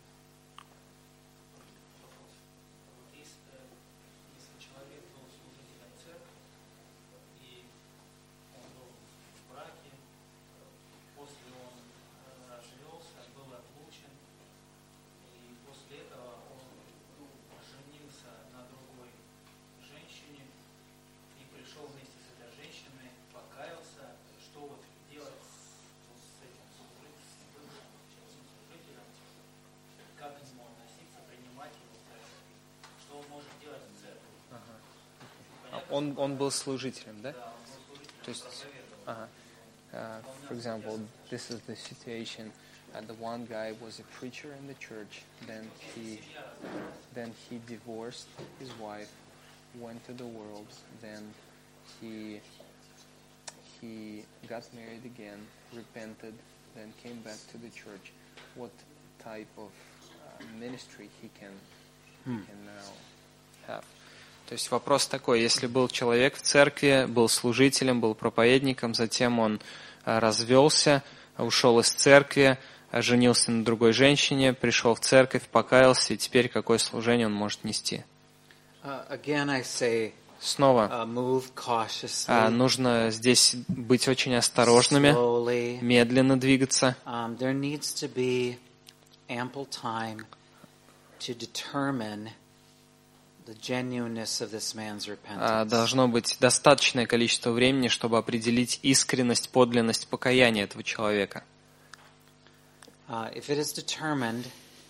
Если человек был служителем церкви, и он был в браке, после он э, развелся, был отлучен, и после этого он женился на другой женщине и пришел вместе с этой женщиной, покаялся, что вот делать с, вот с этим служителем, с бывшим служителем, как к нему относиться, принимать его в церкви, что он может делать в церкви. Он, он был служителем, да? Да, он был служителем, То есть, проповедовал. ага. Uh, for example, this is the situation. Uh, the one guy was a preacher in the church. Then he, then he divorced his wife, went to the world. Then he, he got married again, repented, then came back to the church. What type of uh, ministry he can, he can now have? То есть вопрос такой, если был человек в церкви, был служителем, был проповедником, затем он а, развелся, ушел из церкви, а, женился на другой женщине, пришел в церковь, покаялся, и теперь какое служение он может нести? Uh, again, I say, Снова uh, move cautiously, а, нужно здесь быть очень осторожными, slowly. медленно двигаться. Um, there needs to be ample time to determine the genuineness of this man's А, repentance. Должно быть достаточное количество времени, чтобы определить искренность, подлинность покаяния этого человека. Uh, if it is determined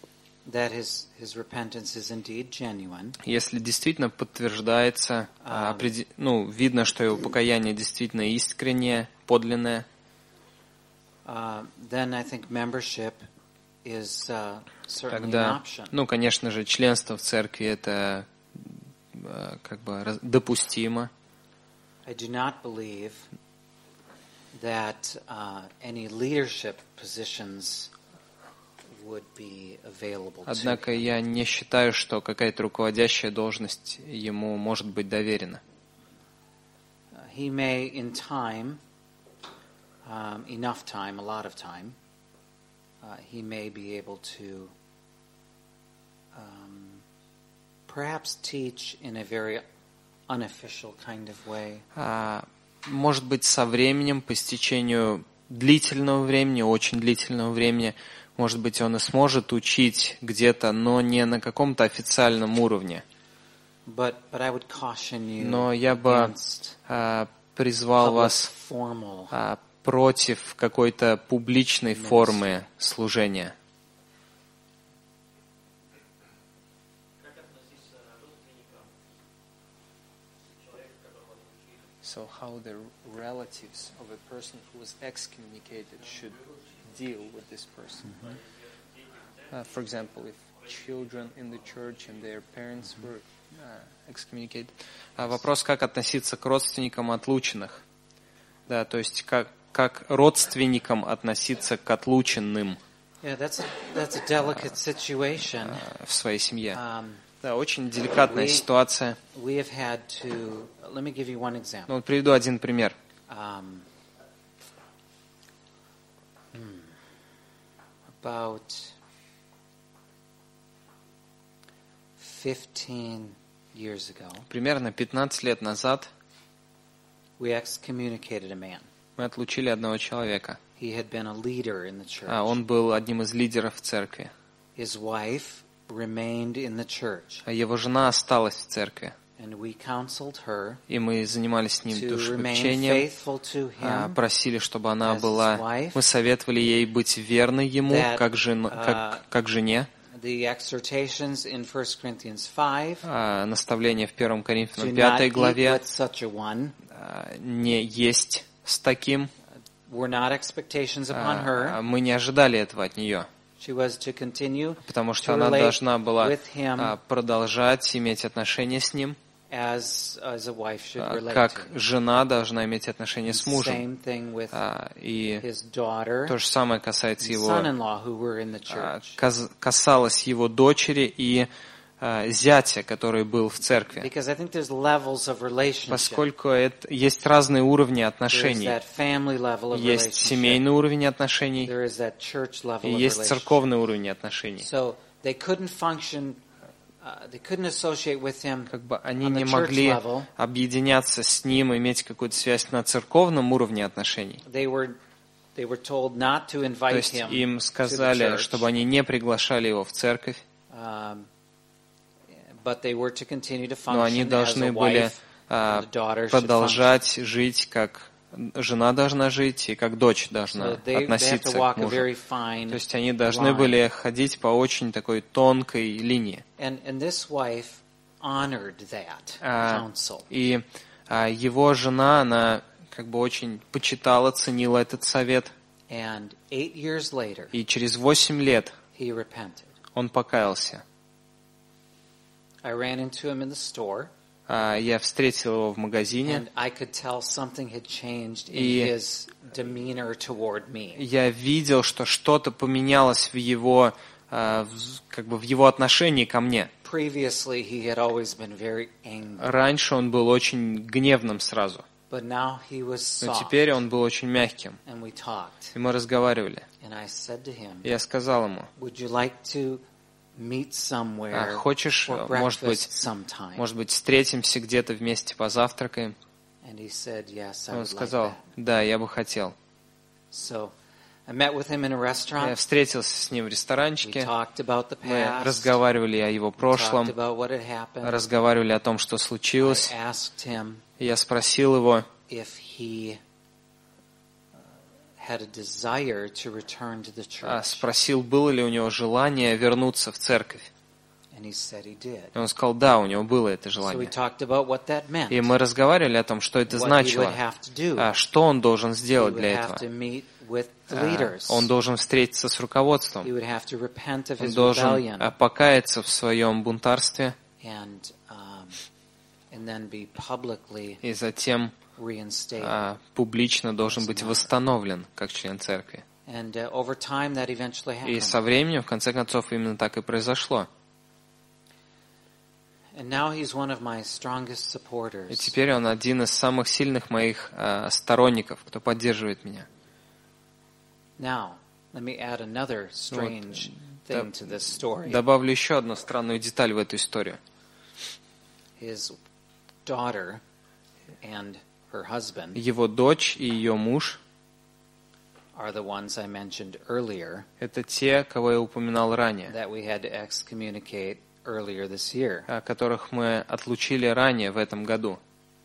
that his, his repentance is indeed genuine, если действительно подтверждается, А. определ- ну, видно, что его покаяние действительно искреннее, подлинное, uh, then I think membership is uh, certainly an тогда, option. ну, конечно же, членство в церкви это э, как бы раз- допустимо. I do not believe that uh, any leadership positions would be available to Однако him. я не считаю, что какая-то руководящая должность ему может быть доверена. Uh, he may, in time, um, enough time, a lot of time, uh, he may be able to um, perhaps teach in a very unofficial kind of way. А, может быть, со временем, по истечению длительного времени, очень длительного времени, может быть, он и сможет учить где-то, но не на каком-то официальном уровне. But, but I would caution you Но я бы against а, призвал public вас formal. а, против какой-то публичной формы служения. Как относиться к родственникам человека, которого отлучили? So how the relatives of a person who was excommunicated should deal with this person. Uh, for example, if children in the church and their parents were uh, excommunicated. А вопрос, как относиться к родственникам отлученных. Да, то есть как, как родственникам относиться к отлученным Yeah, that's a, that's a delicate situation. uh, в своей семье. Um, Да, очень деликатная we- ситуация. we have had to. Let me give you one example. Ну, вот приведу один пример. Um, hmm, about fifteen years ago, Примерно пятнадцать лет назад we excommunicated a man. мы отлучили одного человека. He had been a leader in the church. А он был одним из лидеров в церкви. His wife remained in the church, А его жена осталась в церкви. and we counseled her И мы занимались с ним to remain душепопечением, faithful to а, him, просили, чтобы она as his была... wife, Мы советовали ей быть верной ему, that, как, жен- uh, как, как жене. the exhortations in First Corinthians five А, наставление в первом to Коринфянам not пятой eat главе with such a one а, не есть с таким. were not expectations upon А, her. а мы не ожидали этого от нее, She was to continue потому что to она relate должна была with him а, продолжать иметь отношения с ним, as as a wife should а, relate как to. жена должна иметь отношения с мужем. Same thing with А, И his daughter то же самое касается and его, son-in-law who were in the а, church. каз- касалось его дочери и а, зятя, который был в церкви. Because I think there's levels of relationship. Поскольку это, есть разные уровни There's отношений. that family level of Есть relationship. семейный уровень отношений, There is that church level и of есть relationship. церковный уровень отношений. So they couldn't function, uh, they couldn't associate with him Как бы они on the не church могли level. объединяться с ним, иметь какую-то связь на церковном уровне отношений. They were they were told not to То invite есть him им to the сказали, church. чтобы они не приглашали его в церковь, Um, but they were to continue to но они function as a должны были wife а, and a daughter should function. продолжать жить, как жена должна жить и как дочь должна So they, they have относиться to walk к a мужу. very fine То есть они должны line. были ходить по очень такой тонкой линии. And, and this wife honored that А, counsel. И а, его жена, она как бы очень почитала, ценила этот совет. And eight years later, И через восемь лет he repented. он покаялся. I ran into him in the store, А, Я встретил его в магазине. and I could tell something had changed in И his demeanor toward me. Я видел, что что-то поменялось в его, а, в- как бы в его отношении ко мне. Previously, he had always been very angry, Раньше он был очень гневным сразу, but now he was но soft, теперь он был очень мягким. and we talked. И мы разговаривали. And I said to him, И я сказал ему: would you like to meet somewhere А хочешь, for может быть, breakfast sometime? может быть, встретимся где-то вместе, позавтракаем? And he said, yes, I Он would like сказал: that. да, я бы хотел. So I met with him in a Я restaurant. встретился с ним в We ресторанчике. talked about the Мы past. разговаривали о его We talked прошлом, about what had happened. разговаривали о том, что I случилось. asked him И я спросил его, if he uh, had a desire to return to the а, church. спросил, было ли у него желание вернуться в церковь. And he said he did. И он сказал, да, у него было это So we желание. talked about what that meant. И мы разговаривали о том, что это What he значило, would have to do. а, что он должен He сделать would для have этого. to meet with the А, leaders. Он должен встретиться с He руководством. would have to repent of Он his должен а, rebellion покаяться в своем бунтарстве and um, and then be publicly и затем reinstated. а, публично должен быть восстановлен как член церкви. And uh, over time that eventually И happened. со временем, в конце концов, именно так и произошло. And now he's one of my strongest И supporters. теперь он один из самых сильных моих а, сторонников, кто поддерживает меня. Now, let me add another strange да- thing to this story. Добавлю еще одну странную деталь в эту историю. His daughter and her husband Его дочь и ее муж are the ones I mentioned earlier – это те, кого я упоминал ранее, that we had to excommunicate earlier this year. а, которых мы отлучили ранее в этом году.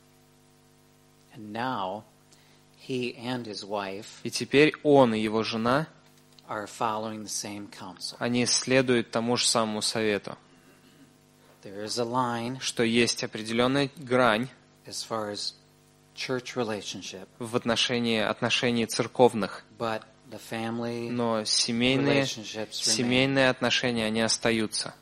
And now he and his wife И теперь он и его жена, are following the same counsel. они следуют тому же самому совету, There is a line что есть определенная грань as far as church relationship, в отношении отношений церковных, but the family но семейные, relationships remain. семейные отношения, они остаются.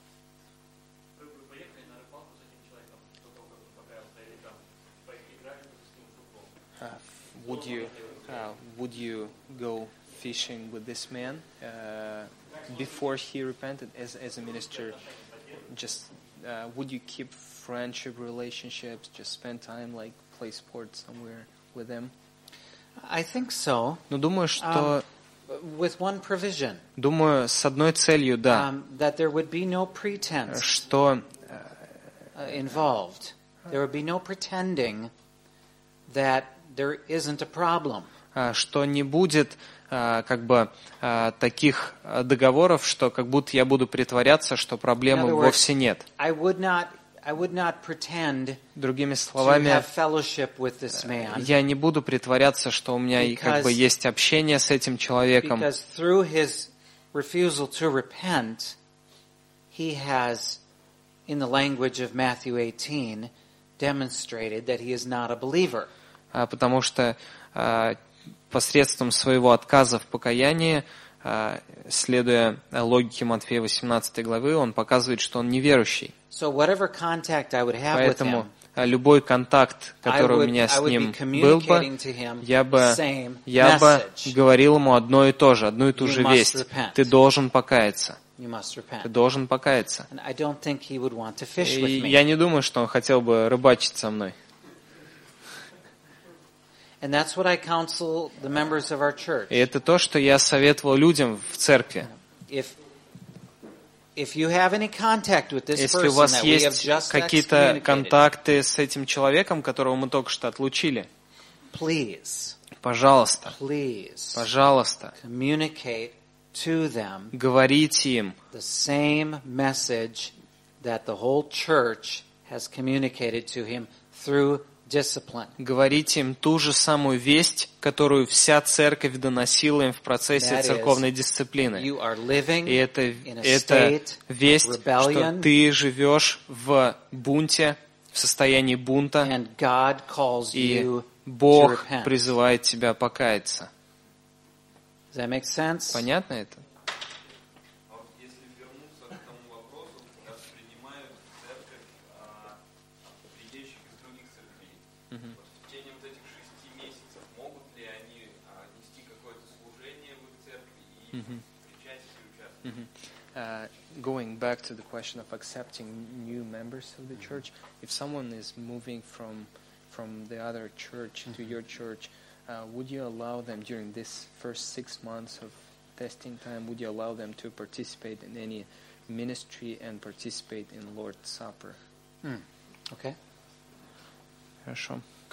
Вы бы поехали на рыбалку с этим человеком, до того, как он покаялся, или там поиграли бы с ним в футбол? Would you uh, would you go fishing with this man uh, before he repented as as a minister? Just uh, would you keep friendship relationships? Just spend time, like play sports somewhere with him? I think so, Ну, думаю, что with one provision, думаю, с одной целью, да, um, that there would be no pretense что uh, involved. There would be no pretending that there isn't a problem. а, что не будет а, как бы а, таких а, договоров, что как будто я буду притворяться, что проблемы In other words, вовсе нет. I would not, I would not pretend Другими to словами, have fellowship with this man, я не буду притворяться, что у меня и как бы Because- есть общение с этим человеком, because through his refusal to repent, he has, in the language of Matthew eighteen, demonstrated that he is not a believer. а, потому что а, посредством своего отказа в покаянии, а, следуя логике Матфея восемнадцатой главы, он показывает, что он неверующий. So whatever contact I would have with Поэтому him, а, любой контакт, I который у would, меня I с would be ним был communicating бы, to him я бы, the same я бы message. говорил ему одно и то же, одну и ту You же must весть. repent. Ты должен покаяться. You must Ты repent. должен покаяться. And I don't think he would want to fish И with me. я не думаю, что он хотел бы рыбачить со мной. And that's what I counsel the members of our church. И это то, что я советовал людям в церкви. If if you have any contact with this Если у person вас that we have есть just какие-то excommunicated, контакты с этим человеком, которого мы только что отлучили, please, пожалуйста, please пожалуйста, communicate to them говорите им the same message that the whole church has communicated to him through discipline. Говорите им ту же самую весть, которую вся церковь доносила им в процессе That is, церковной дисциплины. You are living И это, in a это state весть, of rebellion, что ты живешь в бунте, в состоянии бунта, and God calls и you to Бог repent. призывает тебя покаяться. Does that make sense? Понятно это? А вот если вернуться к тому вопросу, как принимают церковь а, приезжих из других церквей, вот в течение вот этих шести месяцев могут ли они а, нести какое-то служение в их церкви и причастие участвовать? Uh, going back to the question of accepting new members of the church, if someone is moving from from the other church to your church, uh, would you allow them during this first six months of testing time, would you allow them to participate in any ministry and participate in Lord's Supper? Hmm. Okay. Хорошо.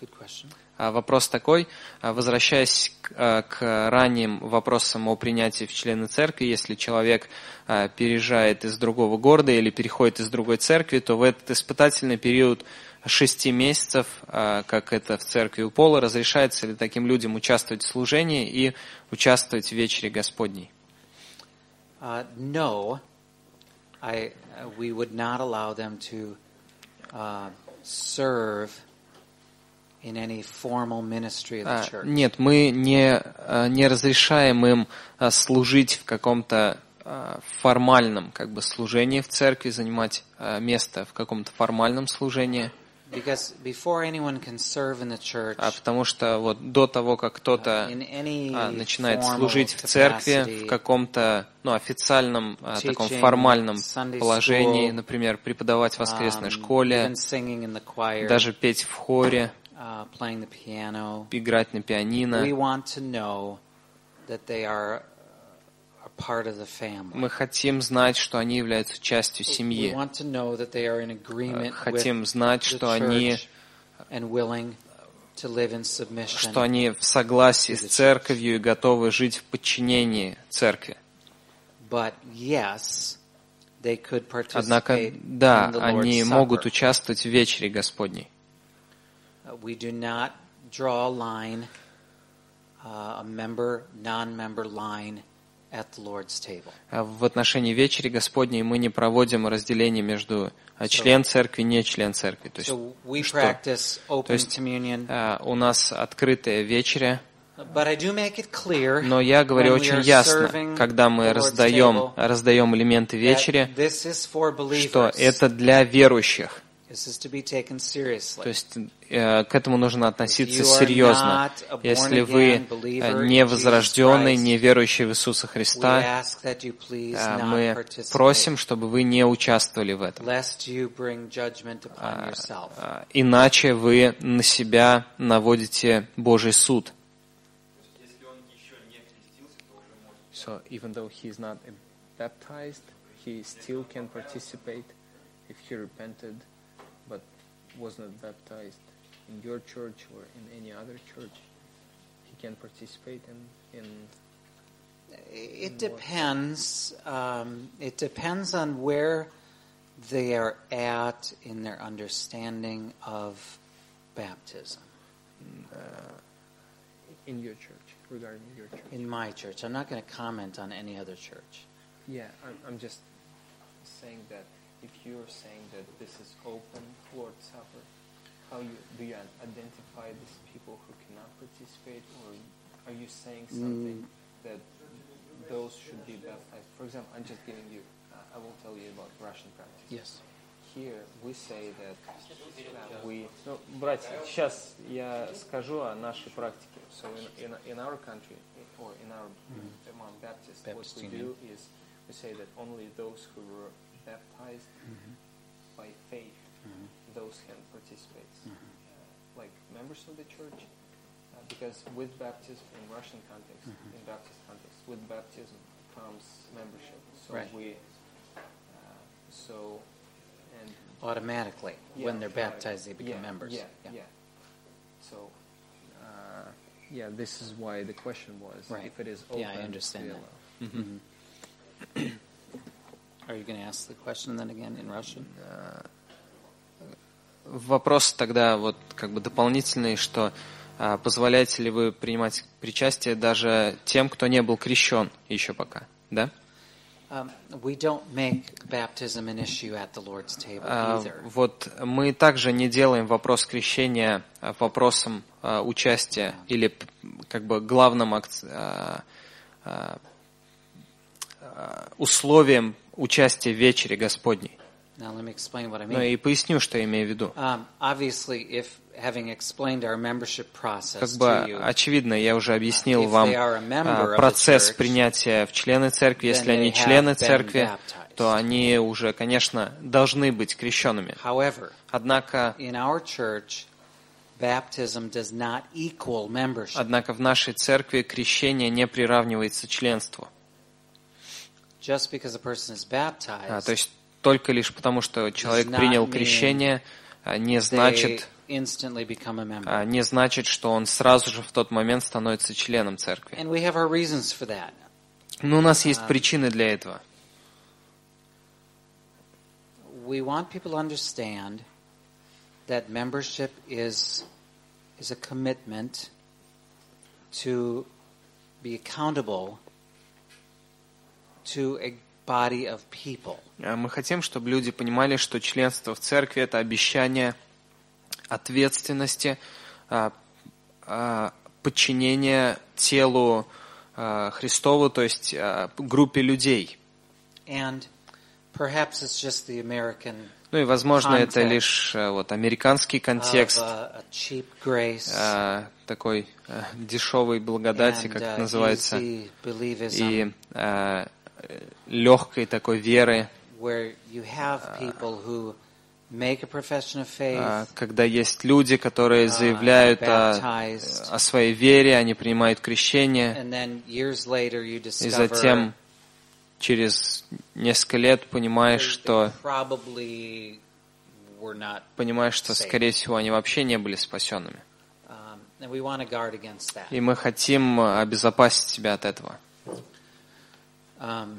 Good question. Вопрос такой, возвращаясь к, к ранним вопросам о принятии в члены церкви, если человек переезжает из другого города или переходит из другой церкви, то в этот испытательный период шести месяцев, как это в церкви у Пола, разрешается ли таким людям участвовать в служении и участвовать в вечере Господней? Uh, no, I, uh, we would not allow them to uh, serve in any formal ministry of the church. Нет, мы не, не разрешаем им служить в каком-то формальном как бы служении в церкви, занимать место в каком-то формальном служении. Because before anyone can serve in the church, а потому что вот до того, как кто-то а, начинает служить в церкви в каком-то ну, официальном, а, таком формальном положении, например, преподавать в воскресной школе, даже петь в хоре, uh, playing the piano, играть на пианино, we want to know that they are a part of the family. Мы хотим знать, что они являются частью We семьи. want to know that they are in agreement Хотим with знать, the что они, church and willing to live in submission. что они в согласии с церковью и готовы жить в подчинении церкви. But yes, they could Однако, participate да, in the они Lord's могут Supper. участвовать в вечере Господней. We do not draw a line, uh, a member, non-member line at the Lord's table. В отношении вечери Господней мы не проводим разделение между член церкви и не член церкви. То есть, So we что? practice open То есть communion. uh, у нас открытая вечеря, But I do make it clear, но я говорю when we очень are ясно, serving когда мы the Lord's раздаем, table, раздаем элементы вечери, that this is for believers. что это для верующих. This is to be taken seriously. То есть э, к этому нужно относиться If you are серьезно. not a Если born-again вы believer э, не in возрожденный, Jesus не верующий в Иисуса We Христа, ask that you please э, not мы participate, просим, чтобы вы не участвовали в этом. lest you bring judgment upon А, yourself. а, Иначе вы на себя наводите Божий суд. Если он еще не крестился, то уже может. So even though he is not baptized, he still can participate if he repented, but was not baptized in your church or in any other church. He can participate in in. It depends. Um, it depends on where they are at in their understanding of baptism. In your church, regarding your church. In my church, I'm not going to comment on any other church. Yeah, I'm, I'm just saying that if you're saying that this is open Lord's Supper, how you, do you identify these people who cannot participate, or are you saying something mm. that those should be baptized? For example, I'm just giving you, uh, I will tell you about Russian practice. Yes. Here we say that uh, we... Ну, братья, сейчас я скажу о нашей практике. So in, in, in our country, or in our mm-hmm. among Baptists, Baptist what we Union. do is we say that only those who were baptized mm-hmm. by faith, mm-hmm. those can participate. Mm-hmm. Uh, like members of the church, uh, because with baptism in Russian context, mm-hmm. in Baptist context, with baptism comes membership. So right. we, uh, so... And automatically, yeah, when they're baptized, they become yeah, members. Yeah, yeah. yeah. So, uh, yeah, this is why the question was right. if it is open. Yeah, I understand that. Mm-hmm. Mm-hmm. Are you going to ask the question then again in Russian? Uh, вопрос тогда вот как бы дополнительный, что uh, позволяете ли вы принимать причастие даже тем, кто не был крещен еще пока, да? Um, we don't make baptism an issue at the Lord's table either. Uh, вот мы также не делаем вопрос крещения вопросом uh, участия yeah. или как бы главным uh, uh, uh, условием участия в вечере Господней. Now let me explain what I mean. Ну и поясню, что я имею в виду. Um, obviously, if having explained our membership process Как бы to you, очевидно, я уже объяснил if вам they are a member of процесс the church, принятия в члены церкви. Если then они they члены have been церкви, baptized. то они уже, конечно, должны быть крещенными. However, Однако, in our church, baptism does not equal membership. однако в нашей церкви крещение не приравнивается членству. Just because a person is baptized, А, то есть только лишь потому, что человек принял крещение, не значит, instantly become a member. а, не значит, что он сразу же в тот момент становится членом церкви. And we have our reasons for that. Но у нас есть причины для этого. We want people to understand that membership is is a commitment to be accountable to a body of people. Мы хотим, чтобы люди понимали, что членство в церкви – это обещание ответственности, подчинения телу Христову, то есть группе людей. And perhaps it's just the American Ну и, возможно, это лишь вот американский контекст, of a, a cheap grace, такой дешевой благодати, как это называется, и легкой такой веры, where you have people who make a profession of faith, когда есть люди, которые заявляют о, о своей вере, они принимают крещение, and then years later you и затем через несколько лет понимаешь, что probably were not понимаешь, что, скорее всего, они вообще не были спасенными. um, and we want to guard against that. И мы хотим обезопасить себя от этого. Um,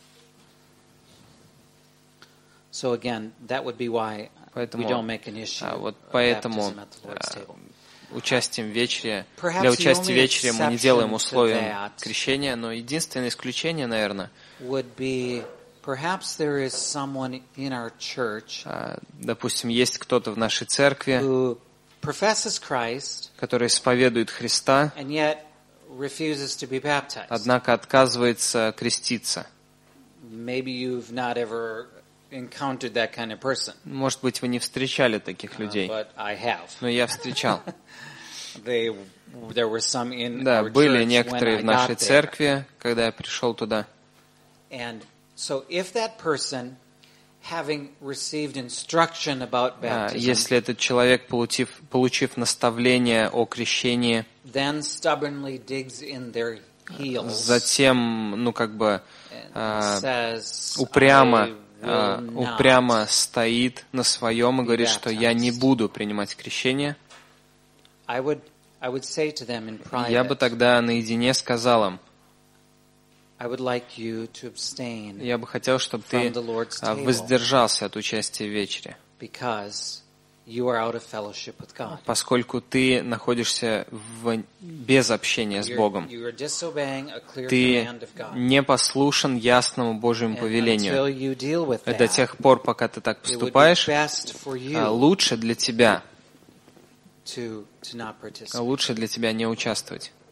so again, that would be why Поэтому, we don't make an issue а, вот of поэтому baptism at the Lord's table. Участием в вечере, Perhaps для the участия в only вечере мы не делаем exception to условием that крещения, но единственное исключение, наверное, would be perhaps there is someone in our church а, допустим, есть кто-то в нашей церкви, who professes Christ который исповедует Христа, and yet refuses to be baptized. однако отказывается креститься. Maybe you've not ever encountered that kind of person, Может быть, вы не встречали таких uh, людей, but I have. но я встречал. They, there were some in Да, our были church when некоторые I в нашей got there. церкви, когда я пришел туда. And so if that person, having received instruction about А, baptism, Если этот человек, получив, получив наставление о крещении, then stubbornly digs in their heels затем, ну как бы and а, says, упрямо, "I а, will not упрямо стоит на своем и говорит, что я не baptized." буду принимать крещение, I would, I would say to them in я бы private, тогда наедине сказал им, I would like you to abstain я бы хотел, чтобы ты from the Lord's а, table воздержался от участия в вечере, because you are out of fellowship with God. поскольку ты находишься в, без общения с You're, Богом. you are disobeying a clear Ты command of God. не послушен ясному Божьему And повелению. until you deal with И до that, тех пор, пока ты так it would be поступаешь, best for а, you лучше для тебя, to, to not а participate. лучше для тебя не участвовать.